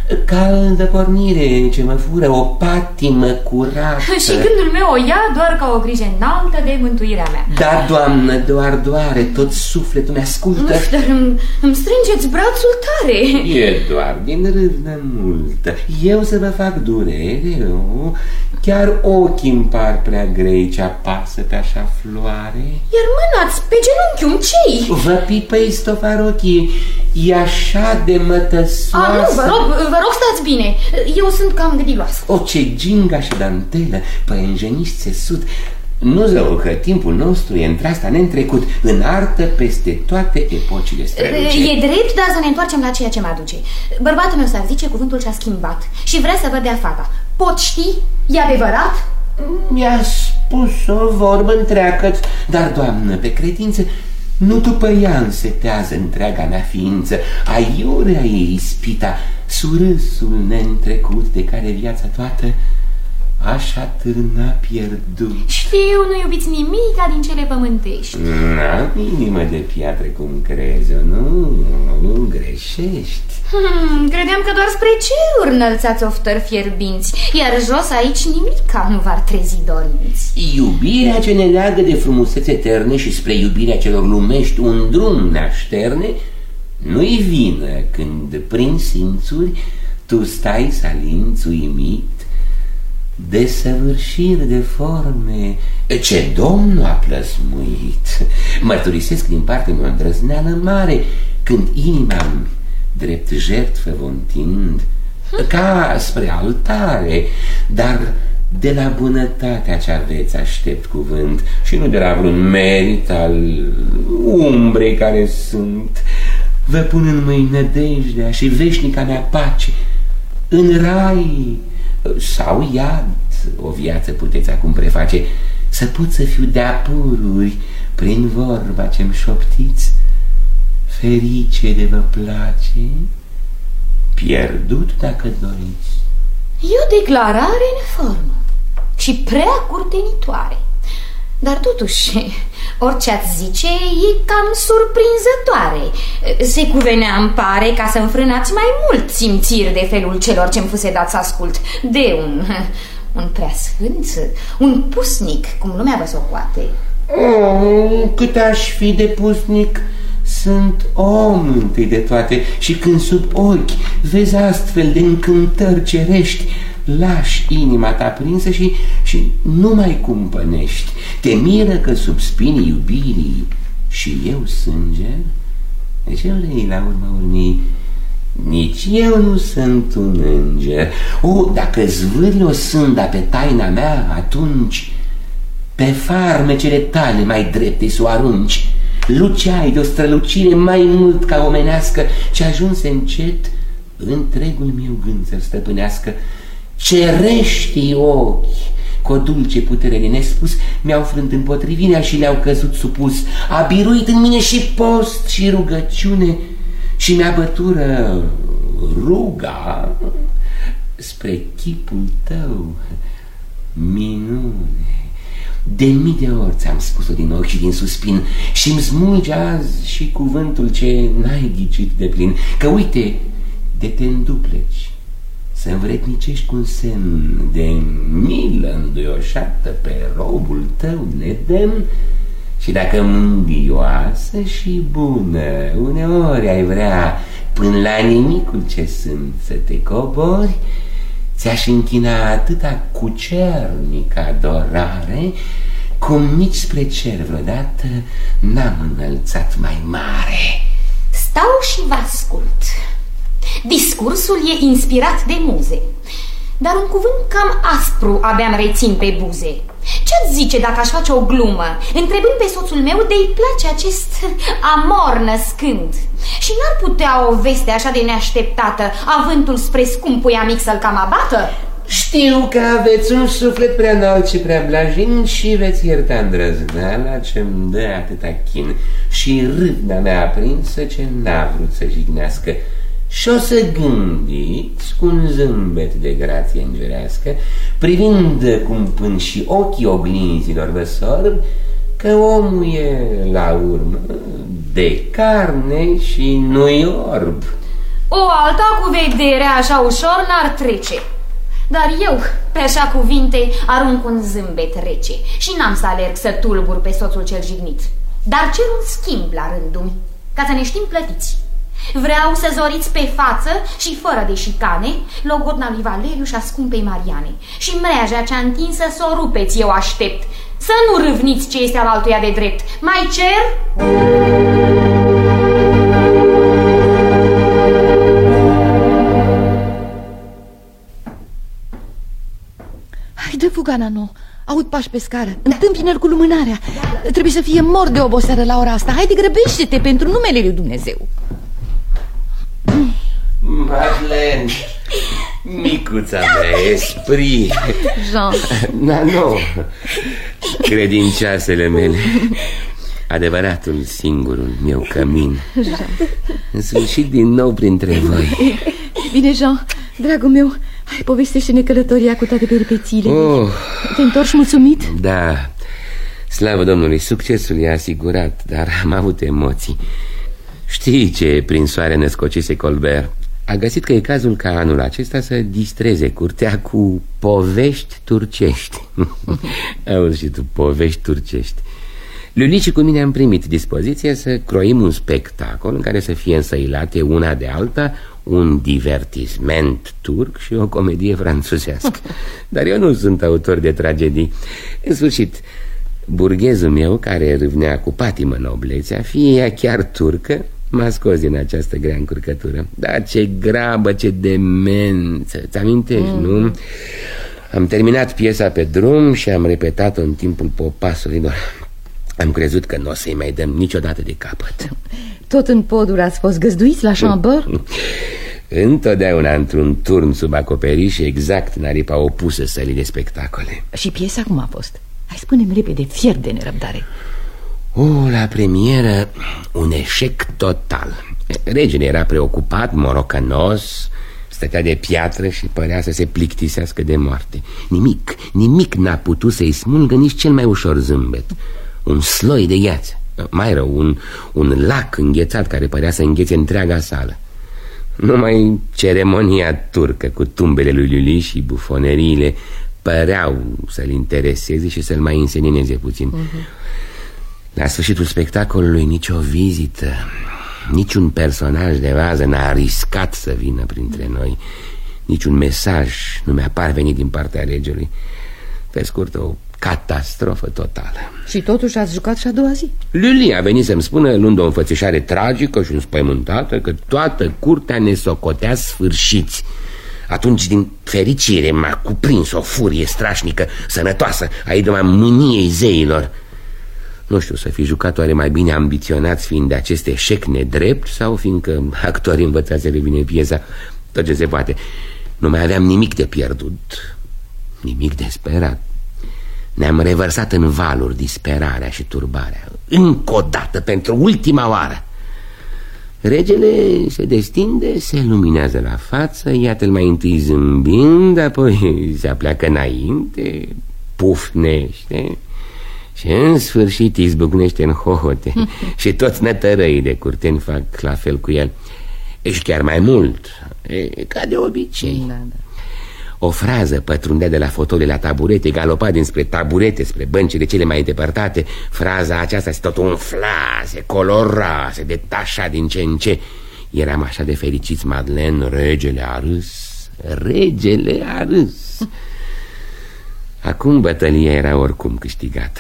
caldă pornire ce mă fură, o patimă curată.
Și gândul meu o ia doar ca o grijă înaltă de mântuirea mea.
Da, doamnă, doar doare, tot sufletul mi-ascultă.
Uf, dar îmi, îmi strângeți brațul tare.
E doar din râvnă multă. Eu să vă fac durere, nu? Chiar ochii îmi par prea grei ce apasă pe așa floare.
Iar mânați pe genunchiul ce-i?
Vă pipăi stofarochii, e așa de mătăsoasă.
A, nu, vă rog, vă rog, stați bine. Eu sunt cam gâdiloasă.
O, ce ginga și dantelă, păienjeniști țesut. Nu zău că timpul nostru e într-asta neîntrecut, în artă peste toate epocile străluce.
E drept, dar să ne întoarcem la ceea ce mă aduce. Bărbatul meu s-ar zice cuvântul ce-a schimbat și vrea să vă dea fata. Pot ști? E adevărat?
Mi-a spus o vorbă întreagă, dar, doamnă, pe credință, nu după ea însetează întreaga mea ființă, aiurea ei ispita, surâsul neîntrecut de care viața toată așa târna pierdut.
Știu, nu iubiți nimica din cele pământești.
N-am inimă de piatră cum crezi, nu, nu greșești.
Hmm, credeam că doar spre ceruri înălțați oftări fierbinți, iar jos aici nimica nu v-ar trezi dorinți.
Iubirea ce ne leagă de frumusețe eterne și spre iubirea celor lumești un drum ne așterne, nu-i vină când prin simțuri tu stai salinț uimit de săvârșiri de forme ce Domnul a plăsmuit. Mărturisesc din partea mea o îndrăzneală mare când inima drept jertfă vă întind ca spre altare, dar de la bunătatea ce aveți aștept cuvânt și nu de la vreun merit al umbrei care sunt. Vă pun în mâini nădejdea și veșnica mea pace. În rai sau iad o viață puteți acum preface, să pot să fiu de-a pururi prin vorba ce-mi șoptiți, ferice de vă place, pierdut dacă doriți.
E o declarare în formă și prea curtenitoare, dar totuși orice ați zice e cam surprinzătoare. Se cuvenea, îmi pare, ca să înfrânați mai mult simțiri de felul celor ce-mi fuse dat să ascult de un, un preasfânt, un pusnic, cum lumea vă socoate.
Oh, cât aș fi de pusnic, sunt om întâi de toate. Și când sub ochi vezi astfel de încântări cerești, lași inima ta prinsă și, și nu mai cumpănești. Te miră că sub spinii iubirii și eu sânge. Deci eu lei la urma urmei, nici eu nu sunt un înger. O, dacă zvârli o sânda pe taina mea, atunci pe farmecele tale mai drepte s-o arunci. Luceai de o strălucire mai mult ca omenească, ce ajunse încet întregul meu gând să stăpânească. Cereștii ochi cu o dulce putere de nespus mi-au frânt împotrivirea și le-au căzut supus. A biruit în mine și post și rugăciune și mi-a bătură ruga spre chipul tău, minune. De mii de ori ți-am spus-o din ochi și din suspin și-mi smulge azi și cuvântul ce n-ai ghicit de plin, că uite, de te îndupleci, să învrednicești cu un semn de milă înduioșată pe robul tău nedemn. Și dacă mângâioasă și bună uneori ai vrea până la nimicul ce sunt să te cobori, ți-aș închina atâta cucernică adorare cum nici spre cer vreodată n-am înălțat mai mare.
Stau și vă ascult. Discursul e inspirat de muze, dar un cuvânt cam aspru abia-mi rețin pe buze. Ce-ți zice dacă aș face o glumă, întrebând pe soțul meu de-i place acest amor născând? Și n-ar putea o veste așa de neașteptată, avântul spre scumpul amic să-l cam abată?
Știu că aveți un suflet prea înalt și prea blajin și veți ierta îndrăzneala ce-mi dă atâta chin și râvna mea aprinsă ce n-a vrut să jignească. Și o să gândiți cu un zâmbet de grație îngerească, privind cum până și ochii oglinzilor vă sorb, că omul e la urmă de carne și nu-i orb.
O alta cu vederea așa ușor n-ar trece, dar eu pe așa cuvinte arunc un zâmbet rece și n-am să alerg să tulbur pe soțul cel jignit, dar cer un schimb la rândul ca să ne știm plătiți. Vreau să zoriți pe față și fără de șicane logodna lui Valeriu și a scumpei Mariane și mreaja cea întinsă să o rupeți, eu aștept. Să nu râvniți ce este al altuia de drept. Mai cer?
Hai, dă fuga, Nano. Aud pași pe scară. Întâmpină-l cu lumânarea. Trebuie să fie mor de oboseală la ora asta. Haide, grăbește-te pentru numele lui Dumnezeu.
Madeleine, micuța mea, esprit.
Jean.
Nano, credincioasele mele, adevăratul, singurul meu cămin.
Jean.
În sfârșit din nou printre voi.
Bine, Jean, dragul meu, hai, povestește-ne călătoria cu toate peripețiile.
Oh.
Te-ai întors mulțumit?
Da, slavă Domnului, succesul e asigurat, dar am avut emoții. Știi ce prinsoare născocise Colbert? A găsit că e cazul ca anul acesta să distreze curtea cu povești turcești. Auzi și tu, povești turcești. Lulici și cu mine am primit dispoziția să croim un spectacol în care să fie însăilate una de alta un divertisment turc și o comedie franțuzească. Dar eu nu sunt autor de tragedii. În sfârșit, burghezul meu, care râvnea cu patimă noblețea, fie ea chiar turcă, m-a scos din această grea încurcătură. Da, ce grabă, ce demență. Ți amintești, mm. nu? Am terminat piesa pe drum și am repetat-o în timpul popasurilor. Am crezut că nu o să-i mai dăm niciodată de capăt.
Tot în podul ați fost găzduiți la Chambord?
Întotdeauna într-un turn sub acoperiș, exact în aripa opusă sălii de spectacole.
Și piesa cum a fost? Hai, spune-mi repede, fier de nerăbdare.
Oh, la premieră, un eșec total. Regele era preocupat, morocănos, stătea de piatră și părea să se plictisească de moarte. Nimic, nimic n-a putut să-i smulgă nici cel mai ușor zâmbet. Un sloi de gheață, mai rău, un, un lac înghețat care părea să înghețe întreaga sală. Numai ceremonia turcă cu tumbele lui Luli și bufoneriile păreau să-l intereseze și să-l mai însenineze puțin. uh-huh. La sfârșitul spectacolului nicio vizită, niciun personaj de vază n-a riscat să vină printre noi. Niciun mesaj nu mi-a parvenit din partea regelui. Pe scurt, o catastrofă totală.
Și totuși ați jucat și a doua zi.
Luli a venit să-mi spună, luând o înfățișare tragică și înspăimântată, că toată curtea ne socotea sfârșiți. Atunci, din fericire, m-a cuprins o furie strașnică, sănătoasă, a idoma mâniei zeilor. Nu știu, să fi jucat oare mai bine ambiționați fiind de acest eșec nedrept, sau fiindcă actorii învățați să revine piesa, tot ce se poate. Nu mai aveam nimic de pierdut, nimic de sperat. Ne-am revărsat în valuri disperarea și turbarea. Încă o dată, pentru ultima oară. Regele se destinde, se luminează la față, iată-l mai întâi zâmbind, apoi se apleacă înainte, pufnește și în sfârșit izbucnește în hohote. Și toți nătărăii de curteni fac la fel cu el. Și chiar mai mult, e, ca de obicei.
Da, da.
O frază pătrundea de la fotole la taburete, galopa dinspre taburete spre băncile cele mai depărtate. Fraza aceasta se tot umfla, se colora, se detașa din ce în ce. Eram așa de fericiți, Madeleine, regele a râs, regele a râs. Acum bătălia era oricum câștigată.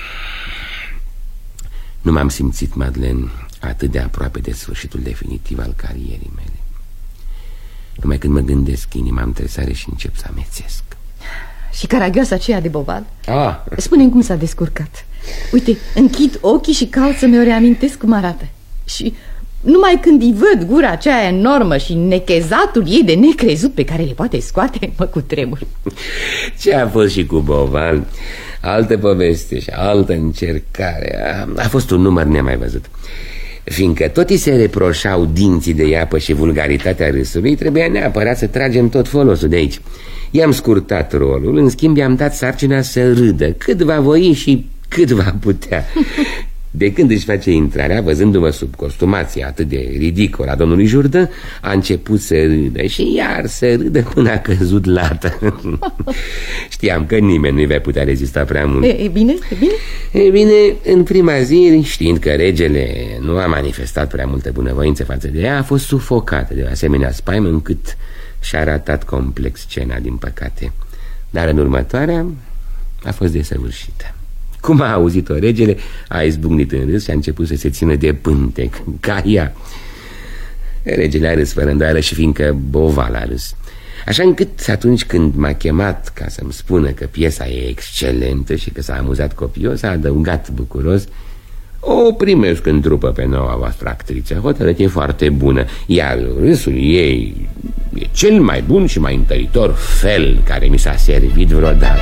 Nu m-am simțit, Madeleine, atât de aproape de sfârșitul definitiv al carierei mele. Numai când mă gândesc, inima îmi tresare și încep să amețesc.
Și caragioasa aceea de Boval?
Ah.
Spune-mi cum s-a descurcat. Uite, închid ochii și caut să mi-o reamintesc cum arată. Și numai când îi văd gura aceea enormă și nechezatul ei de necrezut pe care le poate scoate, mă cutremur.
Ce a fost și cu Boval? Altă poveste și altă încercare. A, a fost un număr nemai văzut. Fiindcă tot îi se reproșau dinții de iapă și vulgaritatea râsului, trebuia neapărat să tragem tot folosul de aici. I-am scurtat rolul, în schimb i-am dat sarcina să râdă cât va voi și cât va putea. De când își face intrarea, văzându-mă sub costumația atât de ridicolă a domnului Jourdain, a început să râdă și iar să râdă până a căzut lată. Știam că nimeni nu-i va putea rezista prea mult.
E, e bine? E bine?
E bine, în prima zi, știind că regele nu a manifestat prea multă bunăvoință față de ea, a fost sufocată de o asemenea spaimă încât și-a ratat complex scena, din păcate. Dar în următoarea a fost desăvârșită. Cum a auzit-o regele, a izbucnit în râs și a început să se țină de pântec, ca ea. Regele a râs fără îndoială și fiindcă Boval a râs. Așa încât atunci când m-a chemat ca să-mi spună că piesa e excelentă și că s-a amuzat copios, a adăugat bucuros: o primesc în trupă pe noua voastră actriță, hotărât, e foarte bună, iar râsul ei e cel mai bun și mai întăritor fel care mi s-a servit vreodată.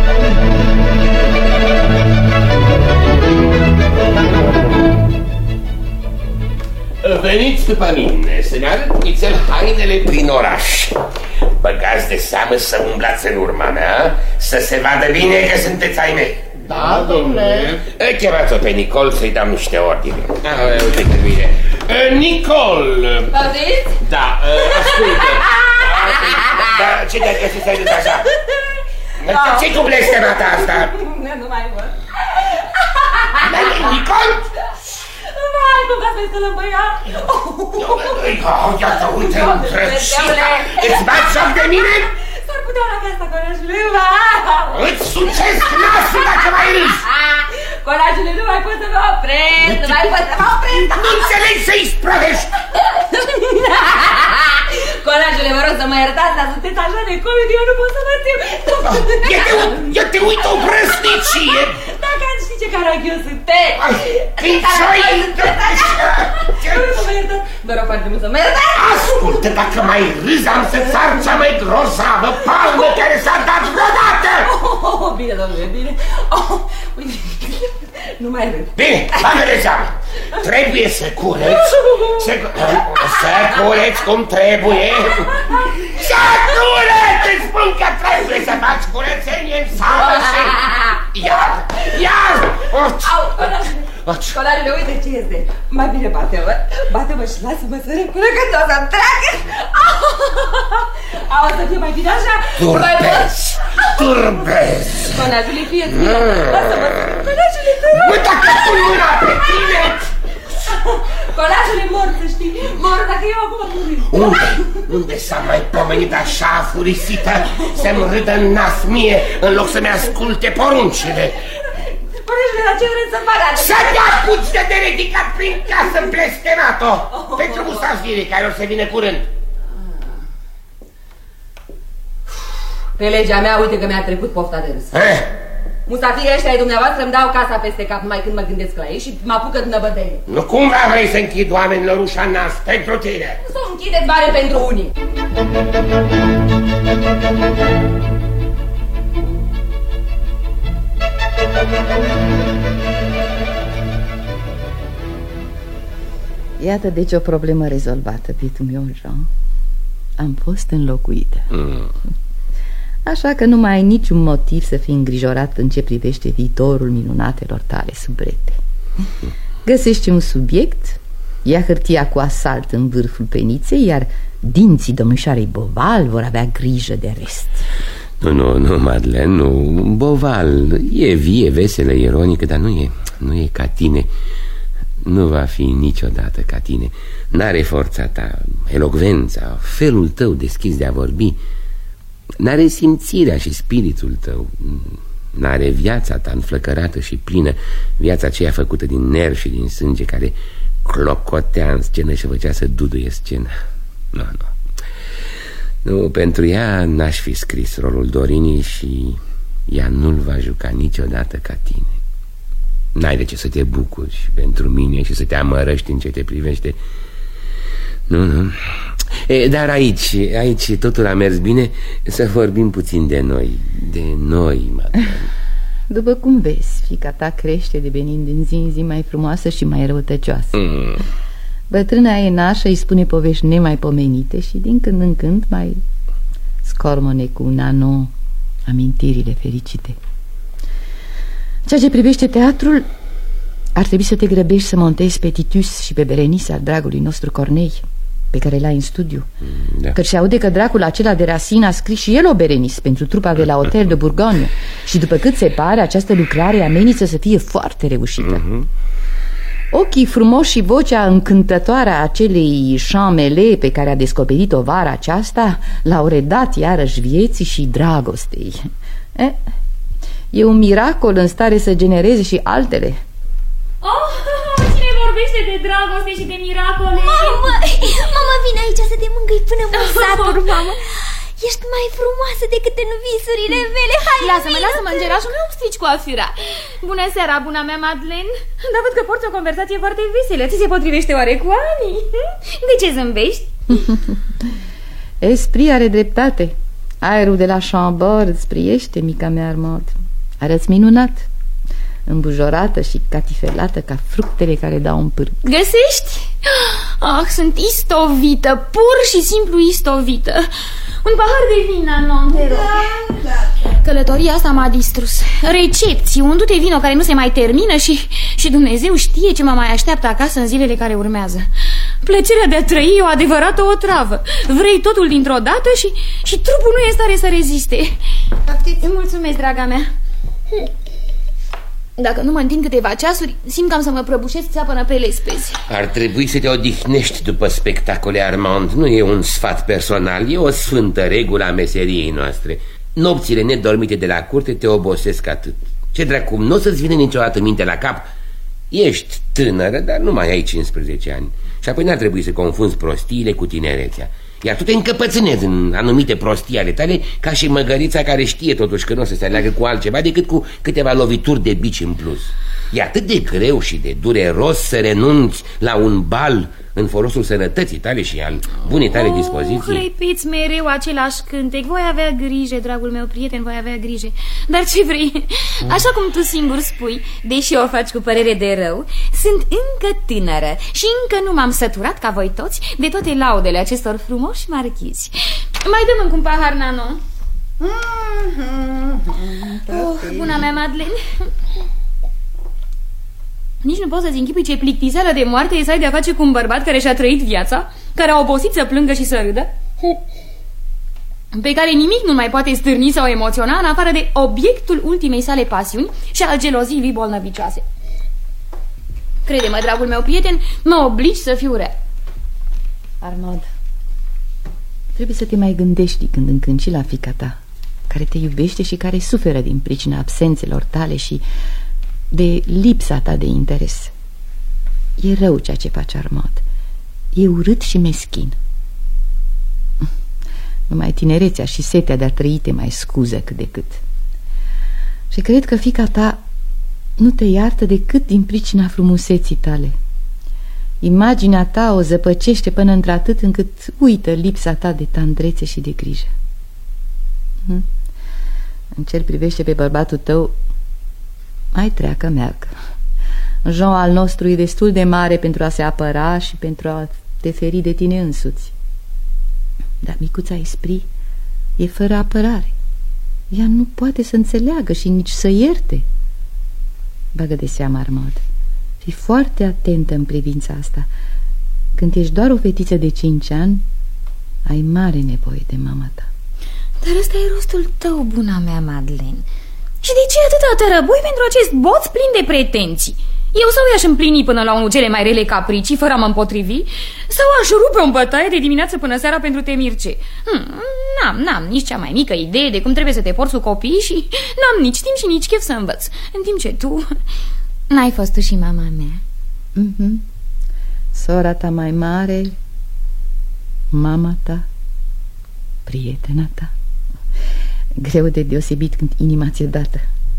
Veniți după mine să ne arăt nițel hainele prin oraș. Băgați de seamă să umblați în urma mea, să se vadă bine că sunteți ai mei.
Da, domnule.
Chemați-o pe Nicol să-i dau niște ordine. Ah, uite că vine. Nicol.
Auziți?
Da, ascultă. Da, ce te-ai găsit să-i râzi așa? Ce-i cu blestemata asta?
Nu mai văd.
Nicol?
Vai, cum ca să-i stălăm băiat.
Iată, uite, îndrăcită. Îți bați joc de mine?
S-ar putea la casa, corajule.
Îți sucesc nasul dacă mai râzi.
Corajule, nu mai pot să mă opresc. Nu mai pot să mă opresc.
Nu înțelegi să-i sprăvești.
Corajule, vă rog să mă iertați, dar sunteți așa de comedi, eu nu pot să vă tiu.
Eu te uit o brăsnicie.
Dacă ați ști ce caragios sunteți.
Picioi.
Vă rog foarte mult să mă iertați.
Ascultă, dacă mai râzi, am să-ți ar cea mai grozavă palmă care s-a dat vreodată.
Bine, domnule, bine. Uite, nu mai râd.
Bine, bagă de seama. Trebuie să cureți, să, să cureți cum trebuie. Să cureți! Îți spun că trebuie să faci curățenie în sală și... Iar, iar!
Au, Colarele, uite ce este. Mai bine bate-mă, bate-mă și lasă-mă să răcură când o să-mi treacă. Au, să fie mai bine așa.
Turpeți! masturbez.
Conajule, fie mine. Lasă-mă. Conajule, te rog.
Bă, dacă pun mâna pe tine.
Conajule, mor, să știi. Mor, dacă eu acum murim.
Unde? Unde s-a mai pomenit așa furisită să-mi râdă în nas mie în loc să-mi asculte poruncile?
Conajule, la ce vreți să fac?
Să te apuci de te ridicat prin casă blestemat-o pentru musafirii care o să vină curând.
Pe legea mea, uite că mi-a trecut pofta de râs.
Eh?
Musafirii ăștia ai dumneavoastră îmi dau casa peste cap numai când mă gândesc la ei și mă apucă de năbădăie.
Nu cumva vrei să închid oamenilor ușa în nas pentru tine?
Să o închideți bare pentru unii. Iată deci o problemă rezolvată, pietul meu, Jean. Am fost înlocuită. Mm. Așa că nu mai ai niciun motiv să fii îngrijorat în ce privește viitorul minunatelor tale subrete. Găsești un subiect, ia hârtia cu asalt în vârful peniței, iar dinții domnișoarei Boval vor avea grijă de rest.
Nu, nu, nu, Madeleine, nu. Boval e vie, veselă, ironică, dar nu e, nu e ca tine. Nu va fi niciodată ca tine. N-are forța ta, elocvența, felul tău deschis de a vorbi. N-are simțirea și spiritul tău. N-are viața ta înflăcărată și plină, viața aceea făcută din nervi și din sânge, care clocotea în scenă și făcea să duduie scena. Nu, nu. Nu, pentru ea n-aș fi scris rolul Dorinii și ea nu-l va juca niciodată ca tine. N-ai de ce să te bucuri pentru mine și să te amărăști în ce te privește. Nu, nu. E, dar aici, aici totul a mers bine. Să vorbim puțin de noi. De noi, Madeleine.
După cum vezi, fiica ta crește devenind din zi în zi mai frumoasă și mai răutăcioasă. mm. Bătrâna e nașă, îi spune povești nemaipomenite și din când în când mai scormone cu Nanon amintirile fericite. Ceea ce privește teatrul, ar trebui să te grăbești să montezi pe Titus și pe Berenice al dragului nostru Cornei, pe care l-ai în studiu. Da. Căci se aude că dracul acela de Racine a scris și el o Berenice pentru trupa de la Hotel de Bourgogne. Și după cât se pare, această lucrare amenință să fie foarte reușită. mm-hmm. Ochii frumoși și vocea încântătoare a acelei Champmeslé pe care a descoperit-o vara aceasta l-au redat iarăși vieții și dragostei. eh, E un miracol în stare să genereze și altele.
Oh, cine vorbește de dragoste și de miracole?
Mamă, mama vine aici să te mângâi până măsaturi, mamă. Ești mai frumoasă decât în visurile mele. Hai,
lasă-mă, lasă-mă, îngerașul meu, strici cu afiura. Bună seara, buna mea, Madeleine. Dar văd că porți o conversație foarte veselă. Ți se potrivește oare cu Ani? De ce zâmbești?
Esprit are dreptate. Aerul de la Chambord îți priește, mica mea Armand. Arăți minunat, îmbujorată și catifelată ca fructele care dau un pârg.
Găsești? Ah, sunt istovită, pur și simplu istovită. Un pahar de vin, Nanon, te rog. Da, da, da. Călătoria asta m-a distrus. Recepții, un dute vino care nu se mai termină și, și Dumnezeu știe ce mă mai așteaptă acasă în zilele care urmează. Plăcerea de a trăi e o adevărată otravă. Vrei totul dintr-o dată și, și trupul nu e în stare să reziste. Mulțumesc, draga mea. Dacă nu mă întind câteva ceasuri, simt că am să mă prăbușesc țeapănă pe lespezi.
Ar trebui să te odihnești după spectacole, Armand. Nu e un sfat personal, e o sfântă regulă a meseriei noastre. Nopțile nedormite de la curte te obosesc atât. Ce dracu, nu o să-ți vine niciodată minte la cap? Ești tânără, dar nu mai ai cincisprezece ani. Și apoi n-ar trebui să confunzi prostiile cu tinerețea. Iar tu te încăpățânezi în anumite prostii ale tale, ca și măgărița care știe totuși că nu o să se aleagă cu altceva decât cu câteva lovituri de bici în plus. E atât de greu și de dureros să renunți la un bal în folosul sănătății tale și al bunei tale
oh,
dispoziții.
Repeți mereu același cântec. Voi avea grijă, dragul meu prieten, voi avea grijă. Dar ce vrei? Așa cum tu singur spui, deși o faci cu părere de rău, sunt încă tânără și încă nu m-am săturat, ca voi toți, de toate laudele acestor frumoși marchizi. Mai dăm încă un pahar, Nanon. Oh, buna mea, Madeleine. Nici nu poți să-ți închipui ce plictiseală de moarte e să ai de-a face cu un bărbat care și-a trăit viața, care a obosit să plângă și să râdă. pe care nimic nu mai poate stârni sau emoționa în afară de obiectul ultimei sale pasiuni și al geloziei lui bolnăvicioase. Crede-mă, dragul meu prieten, mă obligi să fiu rea.
Armand, trebuie să te mai gândești din când în când și la fiica ta, care te iubește și care suferă din pricina absențelor tale și de lipsa ta de interes. E rău ceea ce face, Armand. E urât și meschin. Numai tinerețea și setea de a trăi te mai scuză cât de cât. Și cred că fiica ta nu te iartă decât din pricina frumuseții tale. Imaginea ta o zăpăcește până într-atât încât uită lipsa ta de tandrețe și de grijă. Hm? În ce-l privește pe bărbatul tău, mai treacă meargă. Jean al nostru e destul de mare pentru a se apăra și pentru a te feri de tine însuți. Dar micuța Esprit e fără apărare. Ea nu poate să înțeleagă și nici să ierte. Bagă de seamă, Armand. Fii foarte atentă în privința asta. Când ești doar o fetiță de cinci ani, ai mare nevoie de mama ta.
Dar ăsta e rostul tău, buna mea, Madeleine. Și de ce atâta tărăbui pentru acest boț plin de pretenții? Eu sau i-aș împlini până la unul cele mai rele capricii, fără a mă împotrivi, sau aș rupe o bătaie de dimineață până seara pentru temirce. Hmm, n-am, n-am nici cea mai mică idee de cum trebuie să te porți cu copiii și n-am nici timp și nici chef să învăț. În timp ce tu n-ai fost tu și mama mea.
Mm-hmm. Sora ta mai mare, mama ta, prietena ta. Greu de deosebit când inima ți-e dată.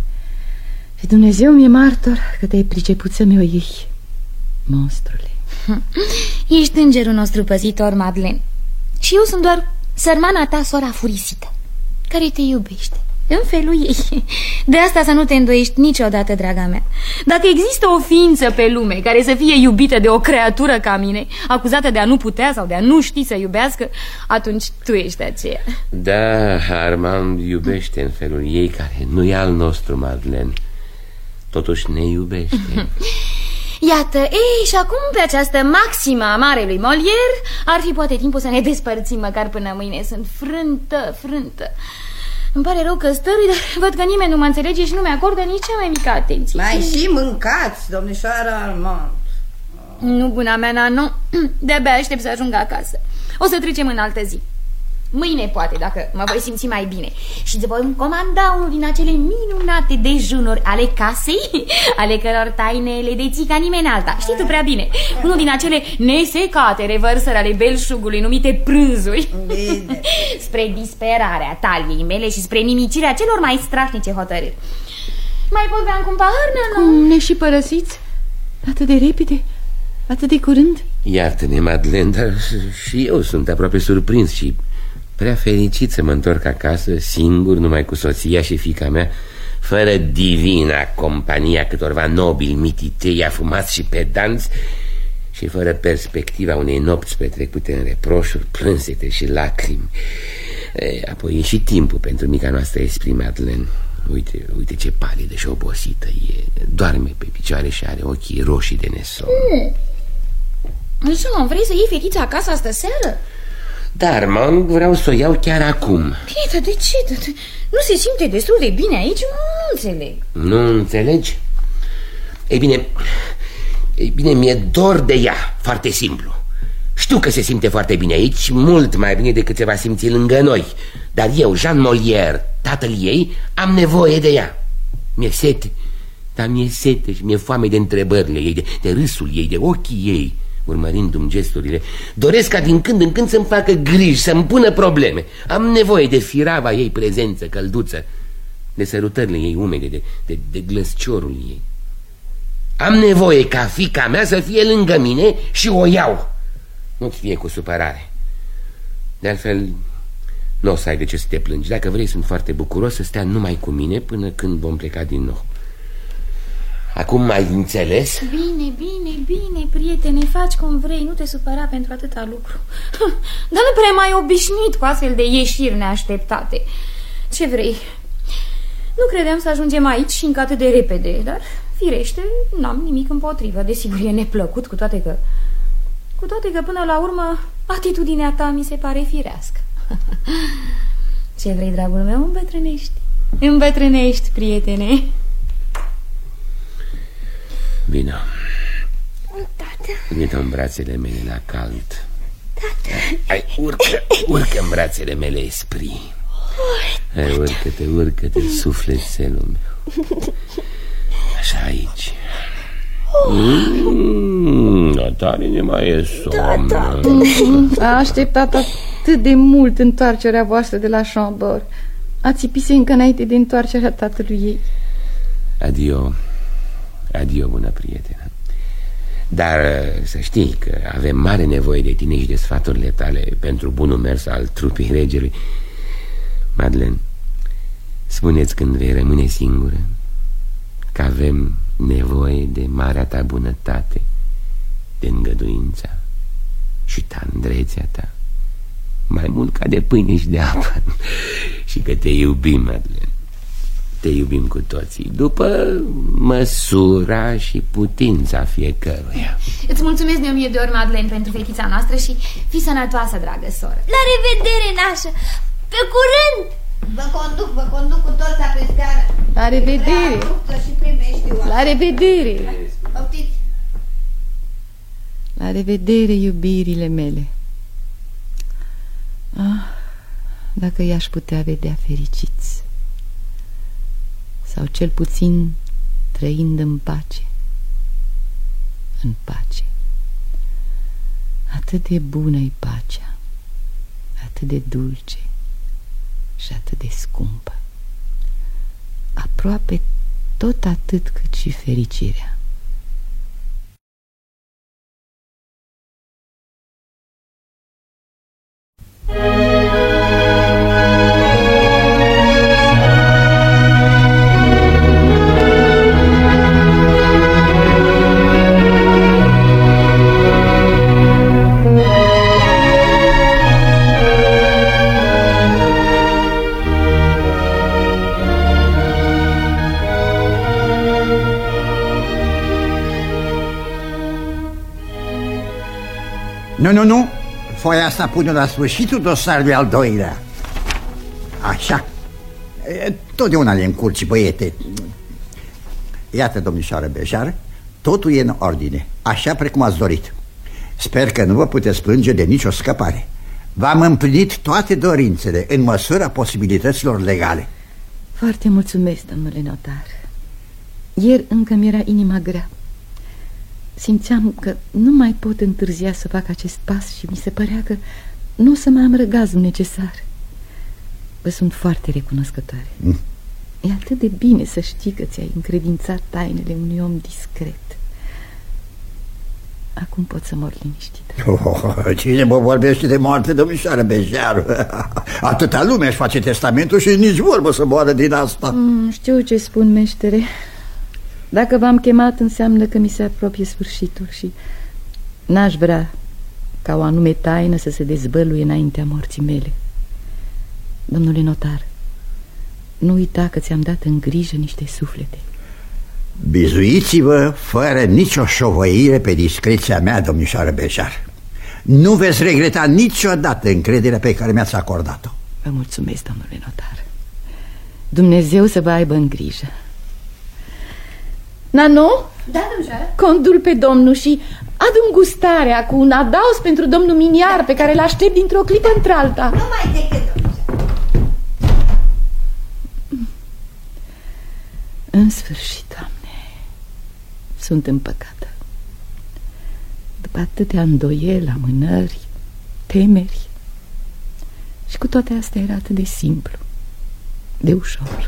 Și Dumnezeu mi-e martor că te-ai priceput să-mi o iei, monstrule.
Ești îngerul nostru păzitor, Madeleine. Și eu sunt doar sărmana ta, sora furisită, care te iubește în felul ei. De asta să nu te îndoiești niciodată, draga mea. Dacă există o ființă pe lume care să fie iubită de o creatură ca mine, acuzată de a nu putea sau de a nu ști să iubească, atunci tu ești aceea.
Da, Armand iubește în felul ei, care nu e al nostru, Madeleine. Totuși ne iubește.
Iată, ei, și acum pe această maximă a marelui Molière ar fi poate timpul să ne despărțim măcar până mâine. Sunt frântă, frântă. Îmi pare rău că stărui, dar văd că nimeni nu mă înțelege și nu mi-acordă nici cea mai mică atenție.
Mai și mâncați, domnișoară Armand.
Nu, buna mea, Nano, de-abia aștept să ajung acasă. O să trecem în altă zi. Mâine, poate, dacă mă voi simți mai bine. Și îți voi comanda unul din acele minunate dejunuri ale casei, ale căror taine le deții ca nimeni alta. Știi tu prea bine. Unul din acele nesecate revărsări ale belșugului numite prânzuri.
Bine.
Spre disperarea taliei mele și spre nimicirea celor mai strașnice hotărâri. Mai pot bea un pahar, Nano?
Cum ne și părăsiți? Atât de repede? Atât de curând?
Iartă-ne, Madeleine, dar și eu sunt aproape surprins și prea fericit să mă întorc acasă, singur, numai cu soția și fiica mea, fără divina compania câtorva nobili mititei afumați și pedanți și fără perspectiva unei nopți petrecute în reproșuri, plânsete și lacrimi. E, apoi e și timpul pentru mica noastră Esprit, Madeleine. Uite, uite ce palidă și obosită e. Doarme pe picioare și are ochii roșii de nesom.
Mm. Jean, vrei să iei fetița acasă astă seară?
Dar, mă, vreau să o iau chiar acum.
Bine, dar de ce? Nu se simte destul de bine aici? Nu, nu înțeleg.
Nu înțelegi? Ei bine, ei bine, mi-e dor de ea, foarte simplu. Știu că se simte foarte bine aici, mult mai bine decât se va simți lângă noi. Dar eu, Jean Molière, tatăl ei, am nevoie de ea. Mi-e sete, dar mi-e sete și mi-e foame de întrebările ei, de, de râsul ei, de ochii ei. Urmărindu-mi gesturile, doresc ca din când în când să-mi facă griji, să-mi pună probleme. Am nevoie de firava ei prezență, călduță, de sărutările ei umede, de, de, de glăsciorul ei. Am nevoie ca fiica mea să fie lângă mine și o iau. Nu-ți fie cu supărare. De altfel, nu o să ai de ce să te plângi. Dacă vrei, sunt foarte bucuros să stea numai cu mine până când vom pleca din nou. Acum ai înțeles?
Bine, bine, bine, prietene, faci cum vrei, nu te supăra pentru atâta lucru. Dar nu prea mai obișnuit cu astfel de ieșiri neașteptate. Ce vrei? Nu credeam să ajungem aici și încă atât de repede, dar firește, n-am nimic împotrivă. Desigur, e neplăcut, cu toate că Cu toate că până la urmă atitudinea ta mi se pare firească. Ce vrei, dragul meu? Îmbătrânești. Îmbătrânești, prietene.
Vino.
Tată.
Vino în brațele mele la cald.
Tată.
Hai, urcă, urcă în brațele mele, Esprit. Hai, urcă-te, urcă-te, sufletelul meu. Așa, aici. Mm, tare ne mai e somn.
A așteptat atât de mult întoarcerea voastră de la Chambord. A țipise încă înainte de întoarcerea tatălui ei.
Adio. Adio, bună prietenă. Dar să știi că avem mare nevoie de tine și de sfaturile tale pentru bunul mers al trupei regelui. Madeleine, spuneți când vei rămâne singură că avem nevoie de marea ta bunătate, de îngăduința și tandrețea ta, mai mult ca de pâine și de apă. Și că te iubim, Madeleine. Te iubim cu toții, după măsura și putința fiecăruia.
Îți mulțumesc de o mie de ori, Madeleine, pentru fetița noastră și fii sănătoasă, dragă soră.
La revedere, nașă! Pe curând!
Vă conduc, vă conduc cu toți pe scară.
La revedere! La revedere! La revedere, iubirile mele. Ah, dacă i-aș putea vedea fericiți, sau cel puțin trăind în pace. În pace. Atât de bună-i pacea, atât de dulce și atât de scumpă. Aproape tot atât cât și fericirea.
Nu, nu, nu. Foaia asta pune la sfârșitul dosarului al doilea. Așa. Totdeauna le încurci, băiete. Iată, domnișoară Bejar, totul e în ordine, așa precum ați dorit. Sper că nu vă puteți plânge de nicio scăpare. V-am împlinit toate dorințele în măsura posibilităților legale.
Foarte mulțumesc, domnule notar. Ieri încă mi-era inima grea. Simțeam că nu mai pot întârzia să fac acest pas și mi se părea că nu o să mai am răgazul necesar. Vă sunt foarte recunoscătoare. mm. E atât de bine să știi că ți-ai încredințat tainele unui om discret. Acum pot să mor liniștită.
Oh, cine mă vorbește de moarte, domnișoară Bejar? Atâta lume își face testamentul și nici vorbă să moară din asta.
mm, Știu ce spun, meștere. Dacă v-am chemat, înseamnă că mi se apropie sfârșitul și n-aș vrea ca o anume taină să se dezvăluie înaintea morții mele. Domnule notar, nu uita că ți-am dat în grijă niște suflete.
Bizuiți-vă fără nicio șovăire pe discreția mea, domnișoară Bejar. Nu veți regreta niciodată încrederea pe care mi-ați acordat-o.
Vă mulțumesc, domnule notar. Dumnezeu să vă aibă în grijă. Nano?
Da, domnișoară?
Condul pe domnul și adu-mi gustarea cu un adaos pentru domnul miniar, da, pe care l-aștept dintr-o clipă într-alta.
Nu mai decât, domnișoară.
În sfârșit, Doamne, sunt împăcată. După atâtea îndoieli, amânări, temeri, și cu toate astea era atât de simplu, de ușor.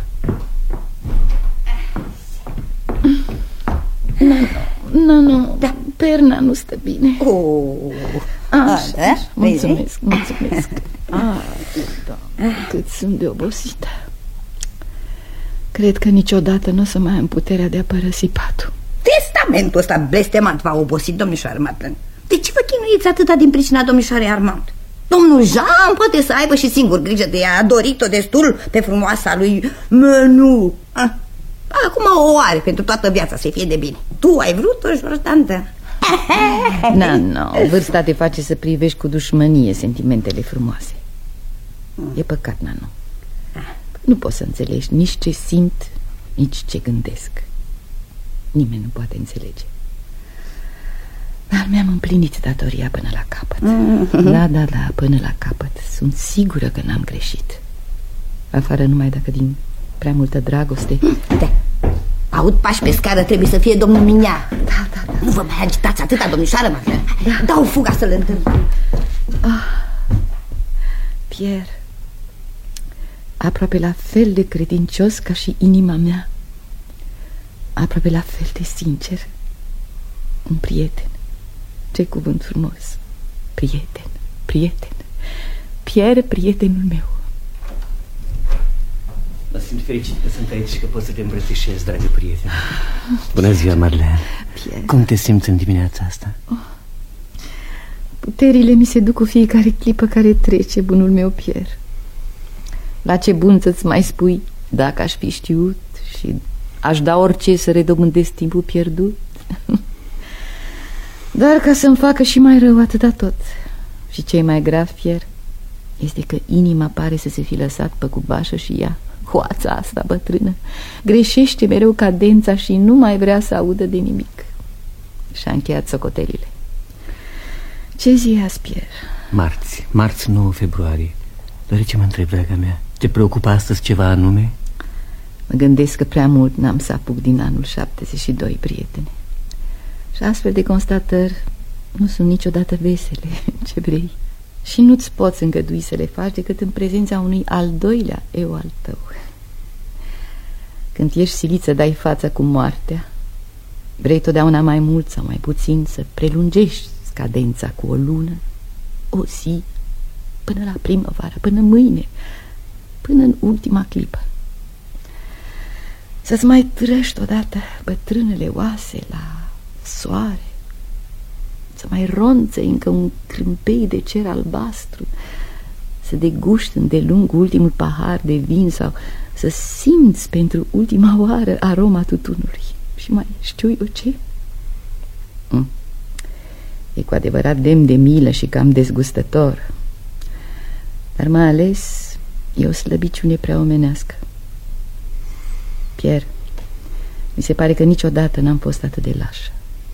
Nu, nu, nu, da. Perna nu stă bine.
Oh.
Așa,
da?
mulțumesc, mulțumesc. Ah, da, cât sunt de obosită. Cred că niciodată nu o să mai am puterea de a părăsi patul.
Testamentul ăsta blestemat v-a obosit, domnișoară Madeleine. De ce vă chinuiți atâta din pricina domnișoarei Armand? Domnul Jean poate să aibă și singur grijă de ea. A dorit-o destul pe frumoasa lui Menu. Ah. Acum o are pentru toată viața să fie de bine. Tu ai vrut-o, Jordantă?
Na, no, vârsta te face să privești cu dușmănie sentimentele frumoase. E păcat, Nanu. Nu poți să înțelegi nici ce simt, nici ce gândesc. Nimeni nu poate înțelege. Dar mi-am împlinit datoria până la capăt. Mm-hmm. Da, da, da, până la capăt. Sunt sigură că n-am greșit. Afară numai dacă din prea multă dragoste.
Uite, aud pași pe scară, trebuie să fie domnul Mignard.
Da, da, da.
Nu vă mai agitați atâta, domnișoară Marlene. Da. Dau fuga să-l întâln.
Ah, Pierre, aproape la fel de credincios ca și inima mea, aproape la fel de sincer. Un prieten. Ce cuvânt frumos. Prieten, prieten. Pierre, prietenul meu.
Mă simt fericit că sunt aici și că pot să te îmbrățișez, dragă prieten. Bună ziua, Marlene.
Pierre.
Cum te simți în dimineața asta?
Oh. Puterile mi se duc cu fiecare clipă care trece, bunul meu Pierre. La ce bun să-ți mai spui, dacă aș fi știut și aș da orice să redobândesc timpul pierdut. Dar ca să-mi facă și mai rău atâta tot. Și ce-i mai grav, Pierre, este că inima pare să se fi lăsat pe cubașă și ea, hoața asta bătrână, greșește mereu cadența și nu mai vrea să audă de nimic. Și-a încheiat socotelile. Ce zi e azi, Pierre?
Marți, marți nouă februarie. Dar ce mă întreb, draga mea? Te preocupă astăzi ceva anume?
Mă gândesc că prea mult n-am să apuc din anul șaptezeci și doi, prietene. Și astfel de constatări nu sunt niciodată vesele, ce vrei. Și nu-ți poți îngădui să le faci decât în prezența unui al doilea eu al tău. Când ești silit să dai față cu moartea, vrei totdeauna mai mult sau mai puțin să prelungești cadența cu o lună, o zi, până la primăvară, până mâine, până în ultima clipă. Să-ți mai trăști odată bătrânele oase la soare, să mai ronțe încă un crâmpei de cer albastru, să deguști îndelung ultimul pahar de vin sau să simți pentru ultima oară aroma tutunului. Și mai știu eu ce? Mm. E cu adevărat demn de milă și cam dezgustător, dar mai ales e o slăbiciune prea omenească. Pierre, mi se pare că niciodată n-am fost atât de lașă.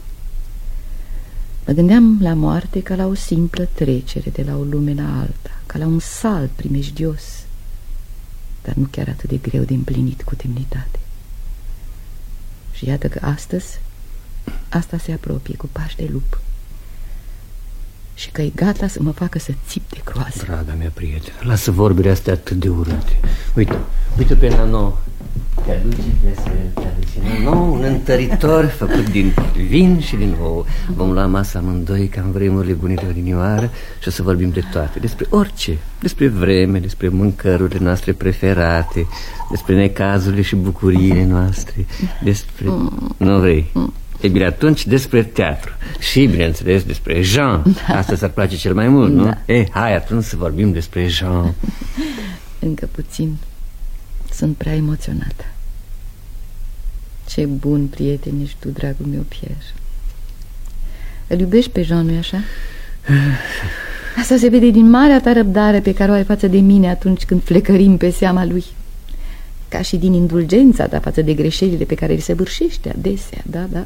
Mă gândeam la moarte ca la o simplă trecere de la o lume la alta, ca la un salt primejdios, dar nu chiar atât de greu de împlinit cu demnitate. Și iată că astăzi asta se apropie cu pași de lup și că e gata să mă facă să țip de groază.
Draga mea prietenă, lasă vorbile astea atât de urâte. Uite, uite pe Nano. Te aduce, te aduce Nano, un întăritor făcut din vin și din ou. Vom lua masa amândoi ca în vremurile bunite odinioară și o să vorbim de toate, despre orice, despre vreme, despre mâncărurile noastre preferate, despre necazurile și bucuriile noastre, despre... Mm. Nu vrei? Mm. E bine, atunci despre teatru și, bineînțeles, despre Jean. Da. Asta s-ar place cel mai mult, nu? Da. E, hai atunci să vorbim despre Jean.
Încă puțin. Sunt prea emoționată. Ce bun prieten ești tu, dragul meu Pierre. Îl iubești pe Jean, nu-i așa? Asta se vede din marea ta răbdare pe care o ai față de mine atunci când flecărim pe seama lui, ca și din indulgența ta față de greșelile pe care le săvârșește adesea, da, da.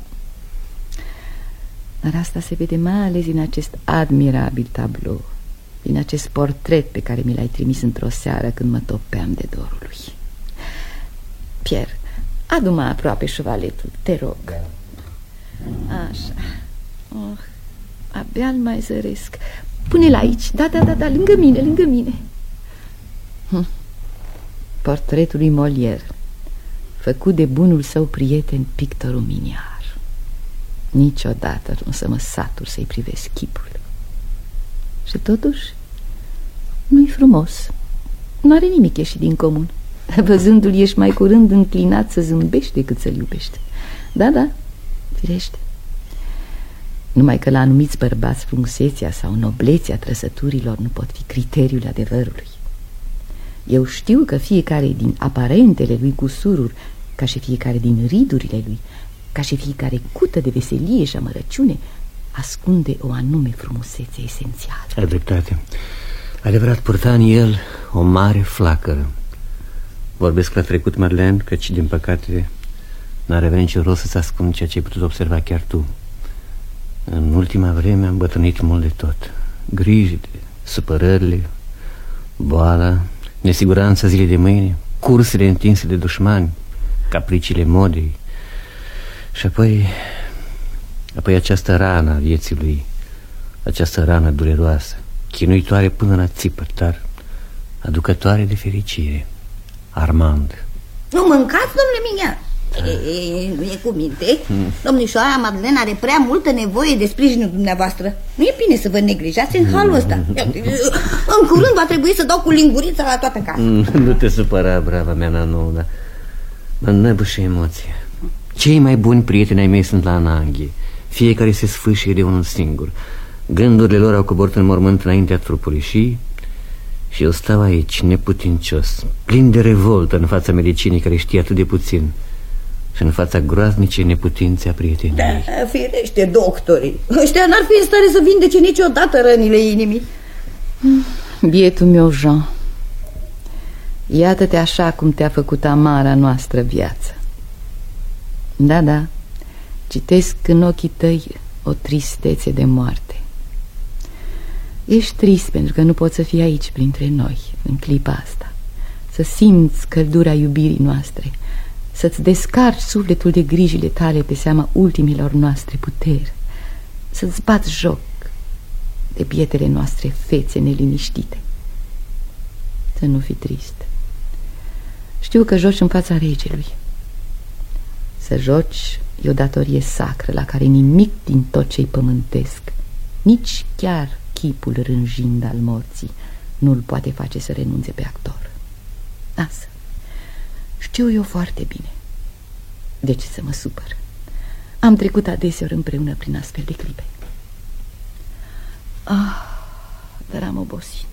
Dar asta se vede mai ales din acest admirabil tablou, din acest portret pe care mi l-ai trimis într-o seară când mă topeam de dorul lui. Pierre, adu-mă aproape șovaletul, te rog. Așa. Oh, abia-l mai zăresc. Pune-l aici, da, da, da, da, lângă mine, lângă mine. Hm. Portretul lui Molière, făcut de bunul său prieten pictorul Mignard. Niciodată nu să mă satur să-i privesc chipul. Și totuși nu-i frumos. Nu are nimic ieșit din comun. Văzându-l ești mai curând înclinat să zâmbești decât să-l iubești. Da, da, firește. Numai că la anumiți bărbați frumusețea sau noblețea trăsăturilor nu pot fi criteriul adevărului. Eu știu că fiecare din aparentele lui cusururi, ca și fiecare din ridurile lui, ca și fiecare cută de veselie și amărăciune, ascunde o anume frumusețe esențială.
Ai dreptate. Adevărat, purta în el o mare flacără. Vorbesc la trecut, Madeleine, căci, din păcate, n-ar avea niciun rost să-ți ascund ceea ce ai putut observa chiar tu. În ultima vreme am îmbătrânit mult de tot. Grijile, supărările, boala, nesiguranța zilei de mâine, cursele întinse de dușmani, capriciile modei. Și apoi Apoi această rană a vieții lui, această rană dureroasă, chinuitoare până la țipăt, dar aducătoare de fericire. Armand.
Nu mâncați, domnule Mignan? E, e, nu e cu minte. hmm. Domnișoara Madeleine are prea multă nevoie de sprijinul dumneavoastră. Nu e bine să vă neglijați în halul ăsta. În curând va trebui să dau cu lingurița la toată casa.
Nu te supăra, brava mea, Nanou, dar mă înnăbușe emoția. Cei mai buni prieteni ai mei sunt la Ananghe. Fiecare se sfâșie de unul singur. Gândurile lor au coborât în mormânt înaintea trupului și... Și eu stau aici, neputincios, plin de revoltă în fața medicinii care știe atât de puțin și în fața groaznicei neputințe a prieteniei.
Da, firește, doctorii. Ăștia n-ar fi în stare să vindece niciodată rănile inimii.
Bietul meu, Jean, iată-te așa cum te-a făcut amara noastră viață. Da, da, citesc în ochii tăi o tristețe de moarte. Ești trist pentru că nu poți să fii aici printre noi în clipa asta, să simți căldura iubirii noastre, să-ți descarci sufletul de grijile tale pe seama ultimilor noastre puteri, să-ți bați joc de bietele noastre fețe neliniștite. Să nu fii trist. Știu că joci în fața regelui. Să joci e o datorie sacră la care nimic din tot ce-i pământesc, nici chiar chipul rânjind al morții, nu-l poate face să renunțe pe actor. Lasă, știu eu foarte bine. De ce să mă supăr? Am trecut adeseori împreună prin astfel de clipe. Ah, dar am obosit.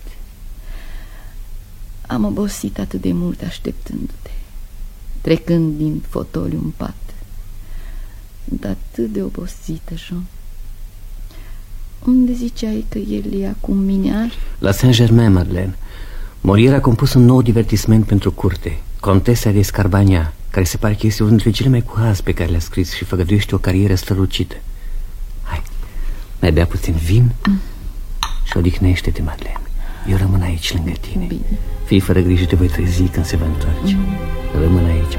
Am obosit atât de mult așteptându-te, trecând din fotoliu în pat. Sunt atât de obosită, Jean. Unde ziceai că el e acum miniar?
La Saint-Germain, Madeleine. Molière a compus un nou divertisment pentru curte, Contesa de Scarbagna, care se pare că este unul dintre cele mai cuhați pe care le-a scris și făgăduiește o carieră strălucită. Hai, mai bea puțin vin mm. și odihnește-te, Madeleine. Eu rămân aici lângă tine. Bine. Fii fără grijă, te voi trezi când se va întoarce. mm. Rămân aici.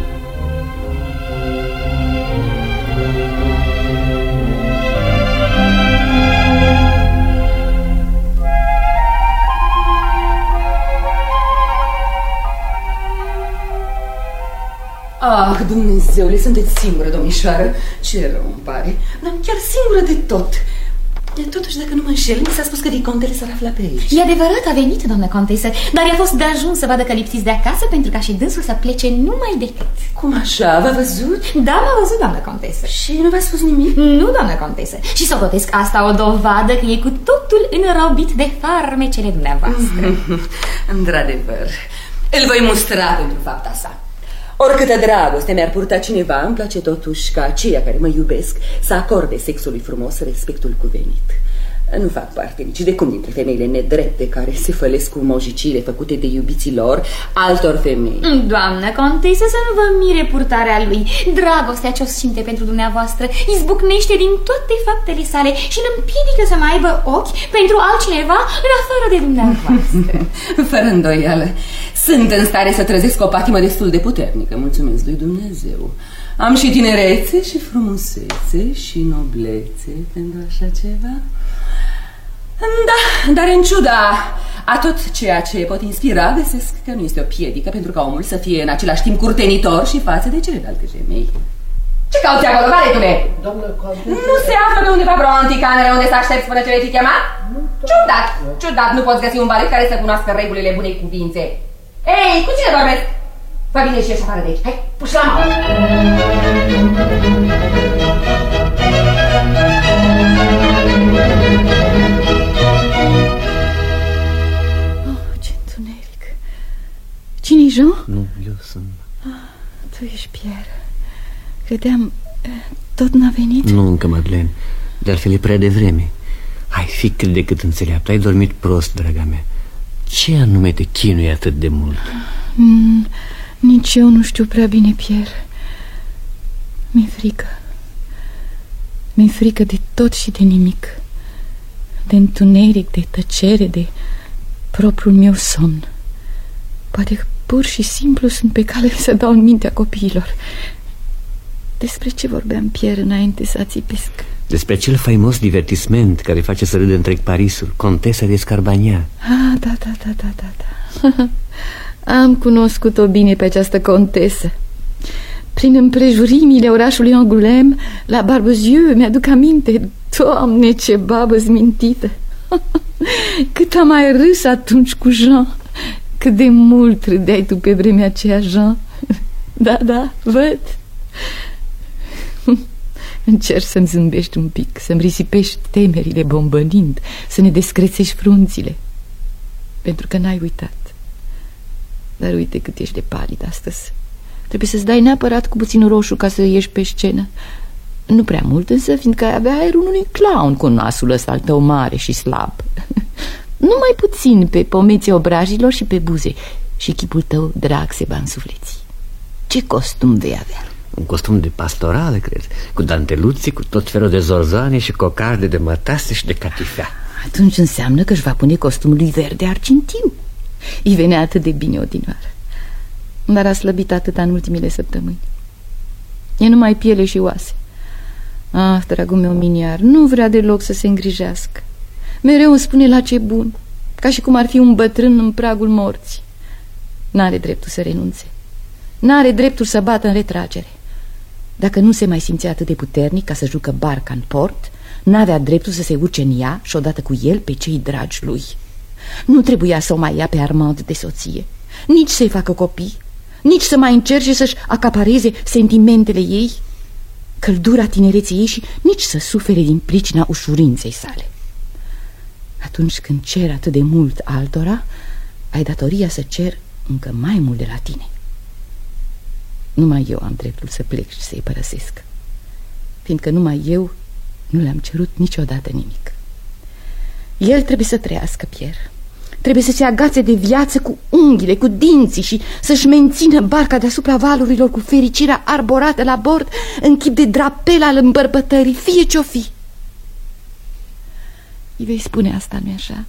Ah, Dumnezeule, sunteți singură, domnișoară. Ce rău îmi pare, dar chiar singură de tot. De totuși, dacă nu mă înșel, mi s-a spus că Vicontele s-ar afla pe aici.
E adevărat, a venit, doamnă contesă, dar i-a fost de ajuns să vadă că lipsiți de acasă pentru ca și dânsul să plece numai decât.
Cum așa? V-a văzut?
Da, m-a văzut, doamnă contesă.
Și nu v-a spus nimic?
Nu, doamnă contesă. Și socotesc asta o dovadă că e cu totul înrobit de farmecele dumneavoastră.
Într-adevăr, îl voi mustra pentru fapta sa. Oricâtă dragoste mi-ar purta cineva, îmi place totuși ca aceia care mă iubesc să acorde sexului frumos respectul cuvenit. Nu fac parte nici de cum dintre femeile nedrepte care se fălesc cu mojicile făcute de iubiții lor altor femei.
Doamnă contesă, să nu vă mire purtarea lui. Dragostea ce o simte pentru dumneavoastră izbucnește din toate faptele sale și îl împiedică să mai aibă ochi pentru altcineva în afară de dumneavoastră.
Fără îndoială. Sunt în stare să trezesc o patimă destul de puternică, mulțumesc lui Dumnezeu. Am și tinerețe și frumusețe și noblețe pentru așa ceva. Da, dar în ciuda a tot ceea ce pot inspira, găsesc că nu este o piedică pentru ca omul să fie în același timp curtenitor și față de celelalte femei. Ce cauți acolo, valetule? Nu se află pe undeva vreo anticameră unde să aștepți până ce vei fi chemat? Ciudat, ciudat, nu poți găsi un valet care să cunoască regulile bunei cuvințe. Ei, cu cine vorbesc? Fă bine și ieși afară de aici. Hai, puși la mă!
Cine-i Jean?
Nu, eu sunt.
Ah, tu ești Pierre. Credeam, tot n-a venit?
Nu încă, Madeleine. De altfel e prea devreme. Hai, fi cât de cât înțeleaptă. Ai dormit prost, draga mea. Ce anume te chinuie atât de mult?
Mm, Nici eu nu știu prea bine, Pierre. Mi-e frică. Mi-e frică de tot și de nimic. De întuneric, de tăcere, de propriul meu somn. Poate că pur și simplu sunt pe cale să dau în mintea copiilor. Despre ce vorbeam, Pierre, înainte să țipesc?
Despre cel faimos divertisment care face să râde întreg Parisul, Contesa de Scarbania.
Ah, da, da, da, da, da, da. Am cunoscut-o bine pe această contesă. Prin împrejurimile orașului Angoulême, la Barbezieux, mi-aduc aminte. Doamne, ce babă zmintită. Cât am mai râs atunci cu Jean. Cât de mult râdeai tu pe vremea aceea, Jean. Da, da, văd. Încerci să-mi zâmbești un pic, să-mi risipești temerile bombănind, să ne descrețești frunțile, pentru că n-ai uitat. Dar uite cât ești de palid astăzi. Trebuie să-ți dai neapărat cu puțin roșu ca să ieși pe scenă. Nu prea mult însă, fiindcă avea aerul unui clown cu nasul ăsta al tău mare și slab. Numai puțin pe pomeții obrajilor și pe buze. Și chipul tău drag se va însufleți. Ce costum vei avea?
Un costum de pastorală, cred, cu danteluții, cu tot felul de zorzane și cocarde de mătase și de catifea.
Atunci înseamnă că își va pune costumul lui verde argintiu. Îi venea atât de bine odinioară, dar a slăbit atât în ultimile săptămâni. E numai piele și oase. Ah, dragul meu miniar, nu vrea deloc să se îngrijească. Mereu îmi spune la ce bun, ca și cum ar fi un bătrân în pragul morții. N-are dreptul să renunțe. N-are dreptul să bată în retragere. Dacă nu se mai simțea atât de puternic ca să jucă barca în port, n-avea dreptul să se urce în ea și odată cu el pe cei dragi lui. Nu trebuia să o mai ia pe Armand de soție, nici să-i facă copii, nici să mai încerce să-și acapareze sentimentele ei, căldura tinereței ei, și nici să sufere din pricina ușurinței sale. Atunci când cer atât de mult altora, ai datoria să cer încă mai mult de la tine. Numai eu am dreptul să plec și să-i părăsesc, fiindcă numai eu nu le-am cerut niciodată nimic. El trebuie să trăiască, Pierre. Trebuie să se agațe de viață cu unghiile, cu dinții, și să-și mențină barca deasupra valurilor cu fericirea arborată la bord în chip de drapel al îmbărbătării, fie ce-o fi. Îi vei spune asta, nu-i așa?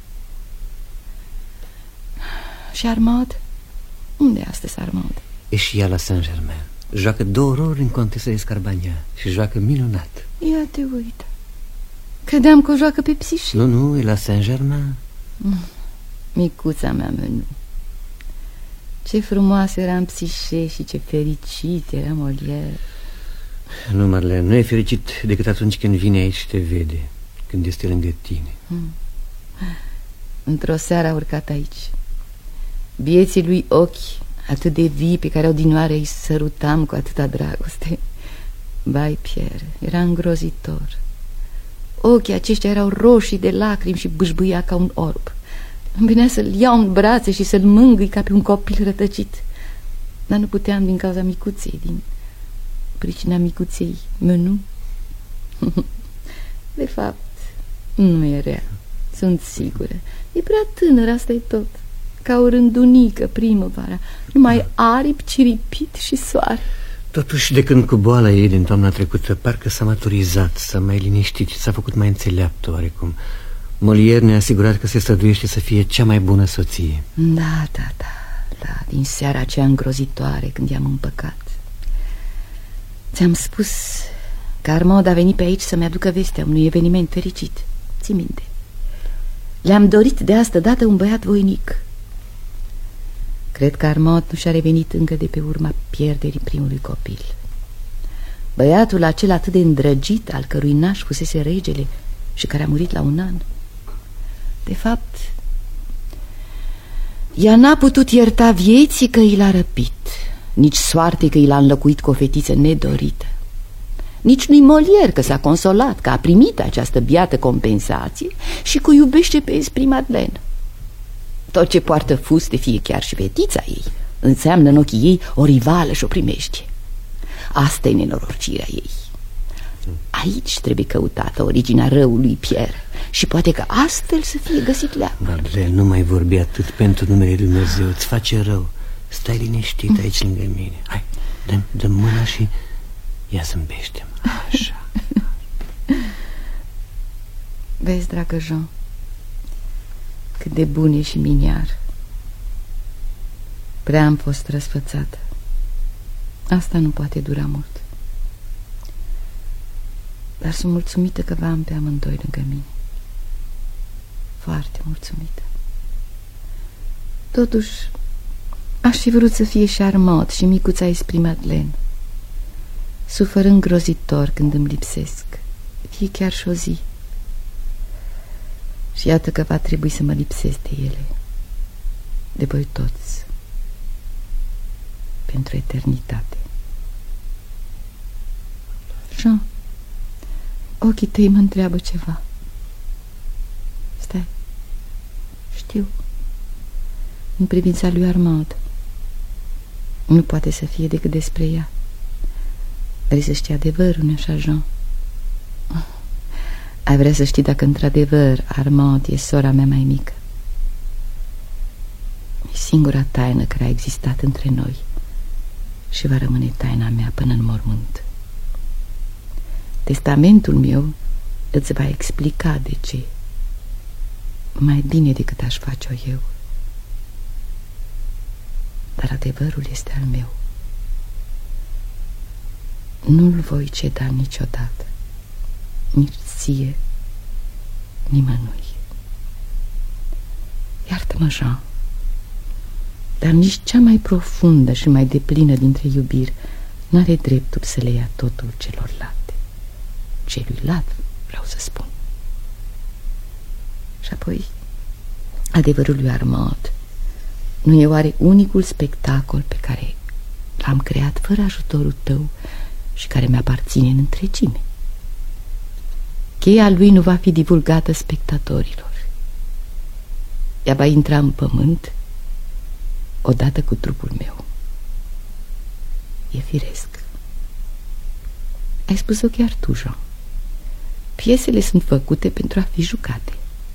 Și Armand? Unde e astăzi Armand?
E și ea la Saint-Germain. Joacă două roli în Contesa de Scarbania și joacă minunat.
Ia te uită. Credeam că o joacă pe Psyché.
Nu, nu, e la Saint-Germain.
mm. Micuța mea Menu. Ce frumoasă era în Psyché și ce fericit era Molière.
Nu, Marlene, nu e fericit decât atunci când vine aici și te vede, când este lângă tine.
mm. Într-o seară a urcat aici. Bieții lui ochi atât de vii pe care odinioară îi sărutam cu atâta dragoste. Vai, Pierre, era îngrozitor. Ochii aceștia erau roșii de lacrimi și bâșbâia ca un orb. Îmi venea să-l iau în brațe și să-l mângâi ca pe un copil rătăcit, dar nu puteam din cauza micuței, din pricina micuței Menu. De fapt, nu e rea, sunt sigură. E prea tânără, asta e tot. Ca o rândunică primăvara, numai aripi, ciripit și soare.
Totuși, de când cu boala ei din toamna trecută, parcă s-a maturizat, s-a mai liniștit și s-a făcut mai înțeleaptă oarecum. Molière ne-a asigurat că se străduiește să fie cea mai bună soție.
Da, da, da, da, din seara aceea îngrozitoare când i-am împăcat. Ți-am spus că Armand a venit pe aici să-mi aducă vestea unui eveniment fericit. Ții minte? Le-am dorit de asta dată un băiat voinic. Cred că Armand nu și-a revenit încă de pe urma pierderii primului copil. Băiatul acela atât de îndrăgit, al cărui naș fusese regele și care a murit la un an. De fapt, ea n-a putut ierta vieții că i l-a răpit, nici soartei că i l-a înlocuit cu o fetiță nedorită, nici lui Molière că s-a consolat că a primit această biată compensație și că iubește pe Esprit Madeleine. Tot ce poartă fuste, fie chiar și fetița ei, înseamnă în ochii ei o rivală și o primejdie. Asta e nenorocirea ei. Aici trebuie căutată originea răului, Pierre, și poate că astfel să fie găsit leacul.
Madeleine, nu mai vorbi atât, pentru numele Lui Dumnezeu, îți face rău. Stai liniștit aici lângă mine. Hai, dă-mi dă mâna și ia zâmbește-mă. Așa.
Vezi, dragă Jean, cât de bun e și miniar. Prea am fost răsfățată. Asta nu poate dura mult. Dar sunt mulțumită că v-am pe amândoi lângă mine. Foarte mulțumită. Totuși, aș fi vrut să fie și Armand și micuța Esprit Madeleine. Sufăr îngrozitor când îmi lipsesc, fie chiar și o zi. Și iată că va trebui să mă lipsesc de ele, de voi toți, pentru eternitate. Jean, ochii tăi mă întreabă ceva. Stai, știu. În privința lui Armand, nu poate să fie decât despre ea. Vrei să știi adevărul, nu-i așa, Jean? Ai vrea să știi dacă într-adevăr Armand e sora mea mai mică. E singura taină care a existat între noi și va rămâne taina mea până în mormânt. Testamentul meu îți va explica de ce, mai bine decât aș face-o eu. Dar adevărul este al meu. Nu-l voi ceda niciodată, nici ție, nimănui. Iartă-mă, Jean, dar nici cea mai profundă și mai deplină dintre iubiri n-are dreptul să le ia totul celorlalte. Celuilalt, vreau să spun. Și apoi, adevărul lui Armand nu e oare unicul spectacol pe care l-am creat fără ajutorul tău și care mi-aparține în întregime? Cheia lui nu va fi divulgată spectatorilor. Ea va intra în pământ odată cu trupul meu. E firesc. Ai spus-o chiar tu, Jean. Piesele sunt făcute pentru a fi jucate.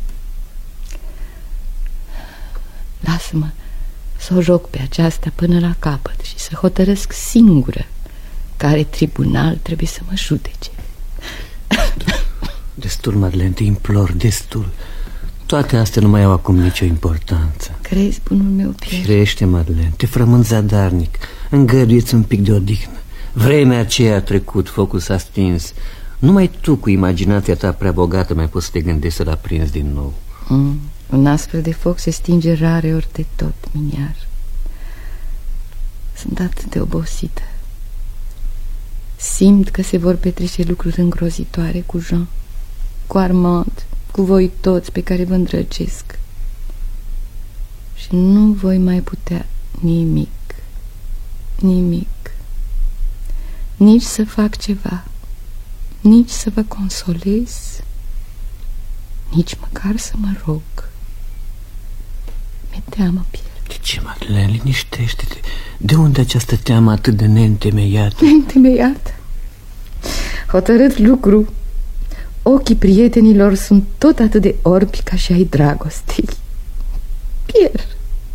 Lasă-mă să o joc pe aceasta până la capăt și să hotărăsc singură care tribunal trebuie să mă judece.
Destul, Madeleine, te implor, destul. Toate astea nu mai au acum nicio importanță.
Crezi, bunul meu, Pierre?
Firește, Madeleine, te frământ zadarnic. Îngăduieți un pic de odihnă. Vremea aceea a trecut, focul s-a stins. Numai tu, cu imaginația ta prea bogată, mai poți să te gândești să-l aprinzi din nou.
mm, Un astfel de foc se stinge rare ori de tot, miniar. Sunt atât de obosită. Simt că se vor petrece lucruri îngrozitoare cu Jean, cu Armand, cu voi toți pe care vă îndrăgesc. Și nu voi mai putea nimic, nimic, nici să fac ceva, nici să vă consolez, nici măcar să mă rog. Mi-e teamă, Pierre.
De ce, Madeleine? Liniștește-te. De unde această teamă atât de neîntemeiată?
Neîntemeiată? Hotărât lucru. Ochii prietenilor sunt tot atât de orbi ca și ai dragostei. Pierre,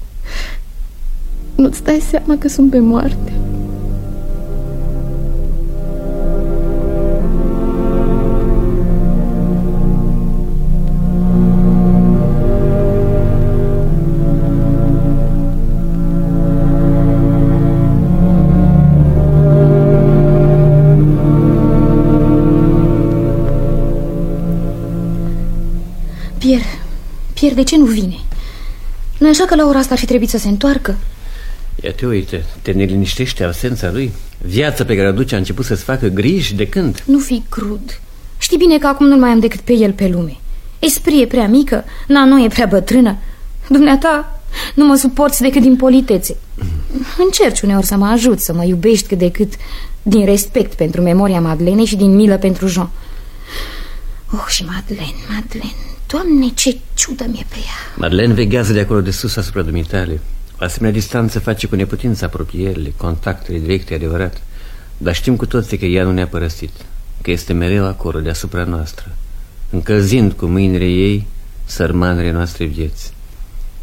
nu-ți dai seama că sunt pe moarte?
Pierre, Pierre, de ce nu vine? Nu e așa că la ora asta ar fi trebuit să se întoarcă?
Ia te uite, te neliniștește absența lui? Viața pe care o duce a început să-ți facă griji de când?
Nu fi crud. Știi bine că acum nu mai am decât pe el pe lume. Esprit e prea mică, Nano e prea bătrână. Dumneata nu mă suporți decât din politețe. Încerci uneori să mă ajut, să mă iubești cât de cât, din respect pentru memoria Madeleine și din milă pentru Jean. Oh, și Madeleine, Madeleine, Doamne, ce ciudă mi-e pe ea.
Madeleine veghează de acolo de sus asupra dumitale. O asemenea distanță face cu neputință apropierile, contactele directe, adevărat. Dar știm cu toții că ea nu ne-a părăsit, că este mereu acolo, deasupra noastră, încălzind cu mâinile ei sărmanele noastre vieți.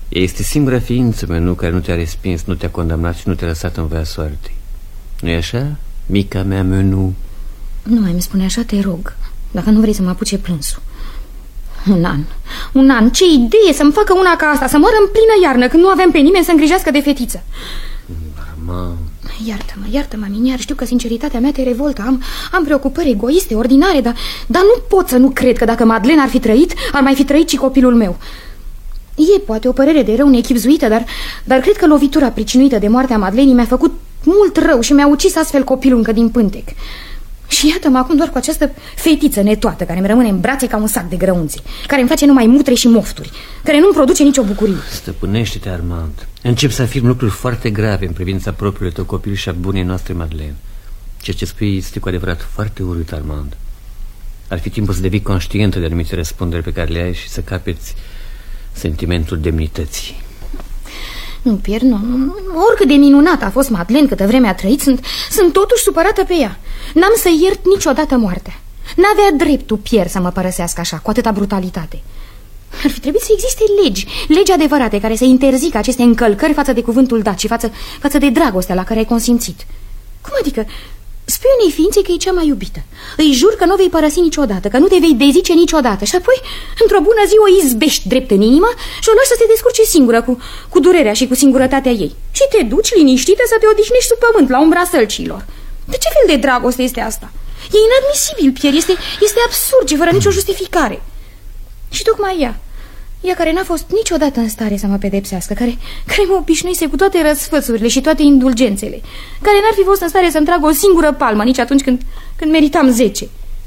Ea este singura ființă, menu, care nu te-a respins, nu te-a condamnat și nu te-a lăsat în voia soartei. Nu-i așa, mica mea menu?
Nu mai îmi spune așa, te rog, dacă nu vrei să mă apuce plânsul. Un an, un an, ce idee să-mi facă una ca asta, să moară în plină iarnă, când nu avem pe nimeni să îngrijească de fetiță.
Mama...
Iartă-mă, iartă-mă, Miniar, știu că sinceritatea mea te revoltă. Am, am preocupări egoiste, ordinare, dar, dar nu pot să nu cred că dacă Madeleine ar fi trăit, ar mai fi trăit și copilul meu. E poate o părere de rău neechipzuită, dar, dar cred că lovitura pricinuită de moartea Madeleine mi-a făcut mult rău și mi-a ucis astfel copilul încă din pântec. Și iată-mă acum doar cu această fetiță netoată care îmi rămâne în brațe ca un sac de grăunțe, care îmi face numai mutre și mofturi, care nu-mi produce nicio bucurie.
Stăpânește-te, Armand. Încep să afirm lucruri foarte grave în privința propriului tău copil și a bunei noastre Madeleine. Ceea ce spui este cu adevărat foarte urât, Armand. Ar fi timpul să devii conștientă de anumite răspunderi pe care le ai și să capeți sentimentul demnității.
Nu pierd, nu, nu. Oricât de minunată a fost Madeleine câtă vreme a trăit, sunt, sunt totuși supărată pe ea. N-am să iert niciodată moartea. N-avea dreptul, Pierre, să mă părăsească așa, cu atâta brutalitate. Ar fi trebuit să existe legi, legi adevărate care să interzică aceste încălcări față de cuvântul dat și față, față de dragostea la care ai consimțit. Cum adică? Spui unei ființe că e cea mai iubită. Îi jur că nu o vei părăsi niciodată, că nu te vei dezice niciodată. Și apoi, într-o bună zi, o izbești drept în inimă și o lași să se descurce singură cu, cu durerea și cu singurătatea ei. Și te duci liniștită să te odihnești sub pământ, la umbra sălcilor. De ce fel de dragoste este asta? E inadmisibil, Pierre, este, este absurd și fără nicio justificare. Și tocmai ea, ea care n-a fost niciodată în stare să mă pedepsească, care, care mă obișnuise cu toate răsfățurile și toate indulgențele, care n-ar fi fost în stare să-mi tragă o singură palmă nici atunci când, când meritam zece.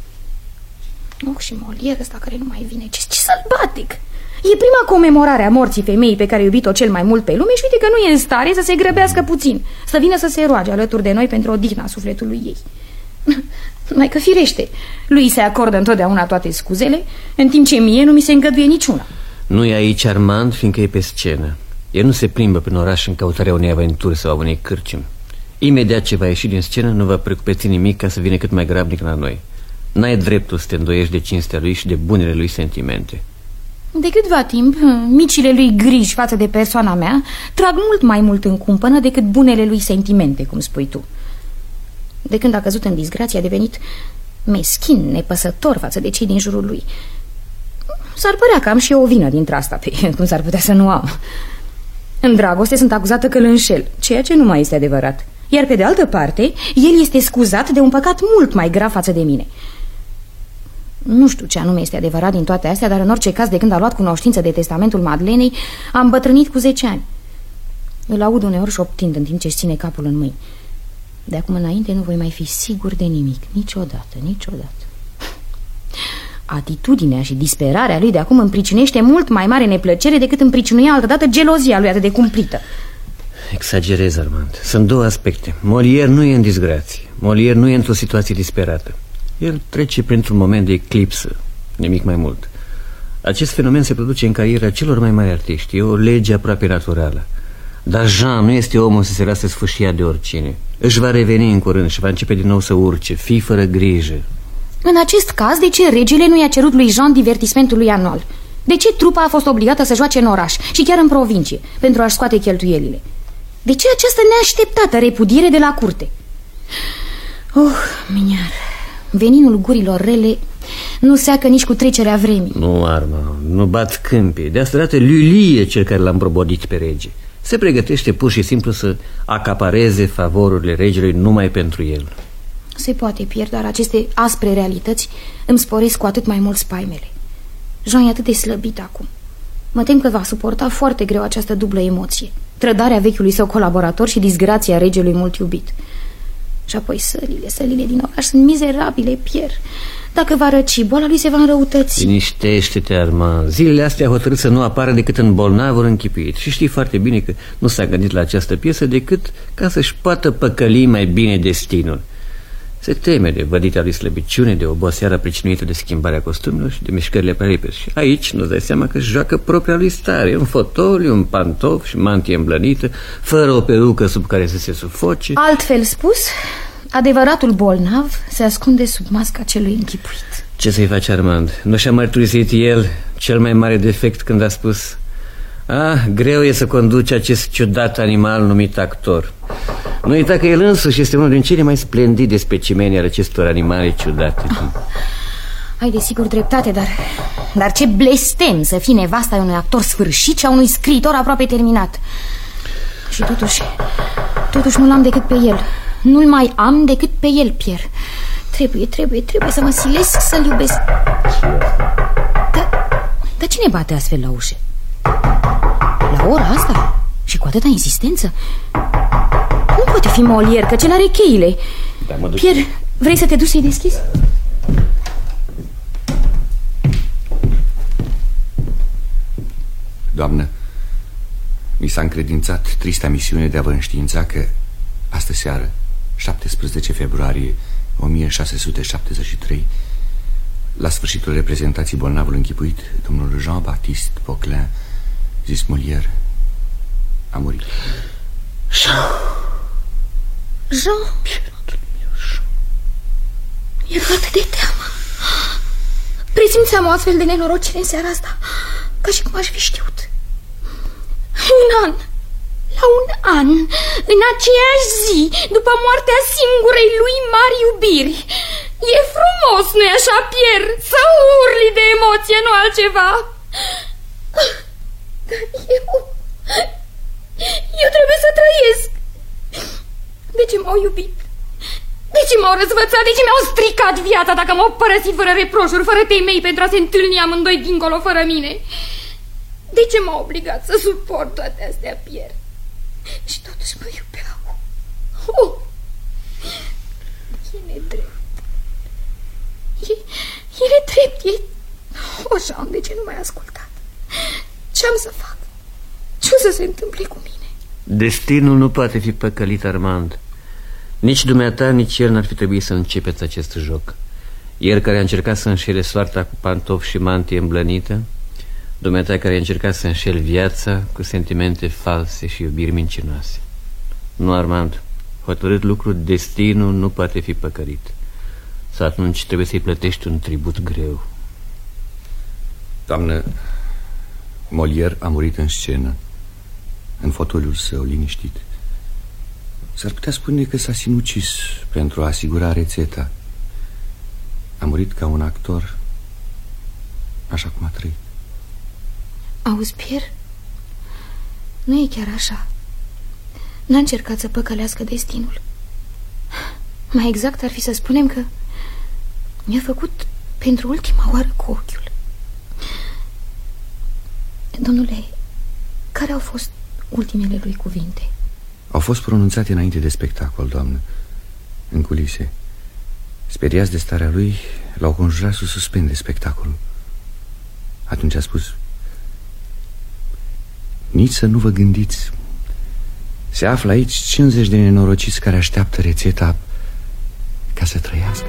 Oh, și Molière ăsta care nu mai vine, ce, ce sălbatic! E prima comemorare a morții femeii pe care a iubit-o cel mai mult pe lume și uite că nu e în stare să se grăbească puțin, să vină să se roage alături de noi pentru odihna sufletului ei. Mai că firește, lui se acordă întotdeauna toate scuzele, în timp ce mie nu mi se îngăduie niciuna.
Nu e aici, Armand, fiindcă e pe scenă. El nu se plimbă prin oraș în căutarea unei aventuri sau a unei cârciumi. Imediat ce va ieși din scenă, nu va precupeți nimic ca să vină cât mai grabnic la noi. N-ai dreptul să te îndoiești de cinstea lui și de bunele lui sentimente.
De câtva timp, micile lui griji față de persoana mea trag mult mai mult în cumpănă decât bunele lui sentimente, cum spui tu. De când a căzut în disgrație, a devenit meschin, nepăsător față de cei din jurul lui. S-ar părea că am și eu o vină dintre asta, pe cum s-ar putea să nu am. În dragoste sunt acuzată că îl înșel, ceea ce nu mai este adevărat. Iar pe de altă parte, el este scuzat de un păcat mult mai grav față de mine. Nu știu ce anume este adevărat din toate astea, dar în orice caz, de când a luat cunoștință de testamentul Madelenei, am bătrânit cu zece ani. Îl aud uneori șoptind în timp ce își ține capul în mâini. De acum înainte nu voi mai fi sigur de nimic, niciodată, niciodată. Atitudinea și disperarea lui de acum îmi pricinuiește mult mai mare neplăcere decât îmi pricinuia altădată gelozia lui atât de cumplită.
Exagerez, Armand. Sunt două aspecte. Molière nu e în disgrație. Molière nu e într-o situație disperată. El trece printr-un moment de eclipsă, nimic mai mult. Acest fenomen se produce în cariera celor mai mari artiști. E o lege aproape naturală. Dar Jean nu este omul să se lasă sfâșia de oricine. Își va reveni în curând și va începe din nou să urce. Fii fără grijă.
În acest caz, de ce regele nu i-a cerut lui Jean divertismentul lui anual? De ce trupa a fost obligată să joace în oraș și chiar în provincie pentru a-și scoate cheltuielile? De ce această neașteptată repudiere de la curte? Oh, Miniar, veninul gurilor rele nu seacă nici cu trecerea vremii.
Nu, Arma, nu bat câmpii. De asta dată Lully e cel care l-a îmbrobodit pe rege. Se pregătește pur și simplu să acapareze favorurile regelui numai pentru el.
Se poate, Pierre, dar aceste aspre realități îmi sporesc cu atât mai mult spaimele. Jean e atât de slăbit acum. Mă tem că va suporta foarte greu această dublă emoție, trădarea vechiului său colaborator și disgrația regelui mult iubit. Și apoi sălile, sălile din oraș sunt mizerabile, Pierre. Dacă va răci, boala lui se va înrăutăți.
Liniștește-te, Armand. Zilele astea a hotărât să nu apară decât în bolnavuri închipuit. Și știi foarte bine că nu s-a gândit la această piesă decât ca să-și poată păcăli mai bine destinul. Se teme de vădita lui slăbiciune, de oboseala pricinuită de schimbarea costumilor și de mișcările paripe. Și aici nu-ți dai seama că își joacă propria lui stare. Un fotoliu, un pantof și mantie îmblănită, fără o perucă sub care să se sufoce.
Altfel spus, adevăratul bolnav se ascunde sub masca celui închipuit.
Ce să-i faci, Armand? Nu și-a mărturisit el cel mai mare defect când a spus: Ah, greu e să conduci acest ciudat animal numit actor. Nu uita că el însuși este unul din cele mai splendide specimeni ale acestor animale ciudate.
Ai desigur dreptate, dar Dar ce blestem să fii nevasta unui actor sfârșit și a unui scriitor aproape terminat. Și totuși Totuși nu l-am decât pe el. Nu-l mai am decât pe el, Pierre. Trebuie, trebuie, trebuie să mă silesc să-l iubesc. Dar, dar cine bate astfel la ușă? La ora asta? Și cu atâta insistență? Nu poate fi Molière, că cel are cheile.
Da, mă duc.
Pierre, vrei să te duci să-i deschizi?
Doamnă, mi s-a încredințat trista misiune de a vă înștiința că astă seară, șaptesprezece februarie o mie șase sute șaptezeci și trei, la sfârșitul reprezentației Bolnavul închipuit, domnul Jean-Baptiste Poquelin, zis Molière, a murit.
Jean Jean Mi-e atât de teamă. Presimțeam o astfel de nenorocire în seara asta, ca și cum aș fi știut. Un an, la un an, în aceeași zi, după moartea singurei lui mari iubiri. E frumos, nu-i așa, Pierre, să urli de emoție, nu altceva. Dar eu... Eu trebuie să trăiesc. De ce m-au iubit? De ce m-au răzvățat? De ce mi-au stricat viața dacă m-au părăsit fără reproșuri, fără temei pentru a se întâlni amândoi dincolo fără mine? De ce m-au obligat să suport toate astea, Pierre? Și totuși mă iubeau. Oh! E nedrept. E, e nedrept. E... O, Jean, de ce nu m-ai ascultat? Ce-am să fac? Ce o să se întâmple cu mine?
Destinul nu poate fi păcălit, Armand. Nici dumneata, nici el n-ar fi trebuit să începeți acest joc. El care a încercat să înșele soarta cu pantofi și mantie îmblănită, dumneata care a încercat să înșel viața cu sentimente false și iubiri mincinoase. Nu, Armand, hotărât lucru, destinul nu poate fi păcălit. Sau atunci trebuie să-i plătești un tribut greu.
Doamnă, Molière a murit în scenă, în fotoliul său liniștit. S-ar putea spune că s-a sinucis pentru a asigura rețeta. A murit ca un actor, așa cum a trăit.
Auzi, Pierre? Nu e chiar așa. N-a încercat să păcălească destinul. Mai exact ar fi să spunem că mi-a făcut pentru ultima oară cu ochiul. Domnule, care au fost ultimele lui cuvinte?
Au fost pronunțate înainte de spectacol, doamnă, în culise. Speriați de starea lui, l-au conjurat să suspende spectacolul. Atunci a spus: nici să nu vă gândiți. Se află aici cincizeci de nenorociți care așteaptă rețeta ca să trăiască.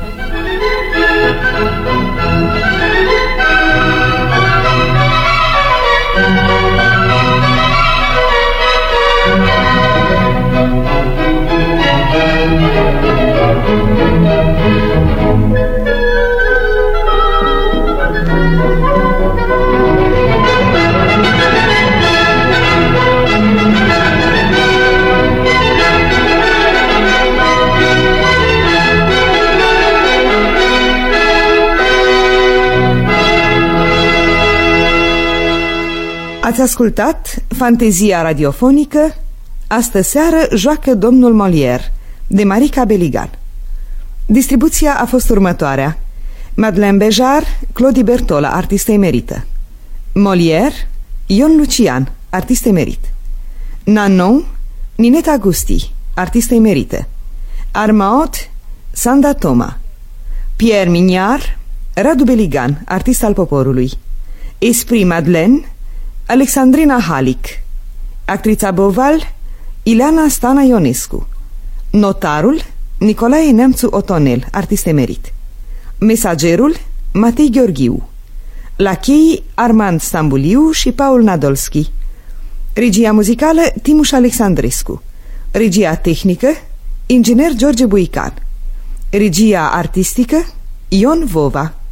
Ați ascultat Fantezia radiofonică Astă seară joacă domnul Molière de Marica Beligan. Distribuția a fost următoarea: Madeleine Béjart, Claudie Bertola, artistă emerită; Molière, Ion Lucian, artist emerit; Nanon, Nineta Gusti, artistă emerită; Armand, Sanda Toma; Pierre Mignard, Radu Beligan, artist al poporului; Esprit Madeleine, Alexandrina Halic; actrița Boval, Ileana Stana Ionescu; notarul, Nicolae Neamțu Otonel, artist emerit; mesagerul, Matei Gheorghiu; lacheii, Armand Stambuliu și Paul Nadolski; regia muzicală, Timuș Alexandrescu; regia tehnică, inginer George Buican; regia artistică, Ion Vova.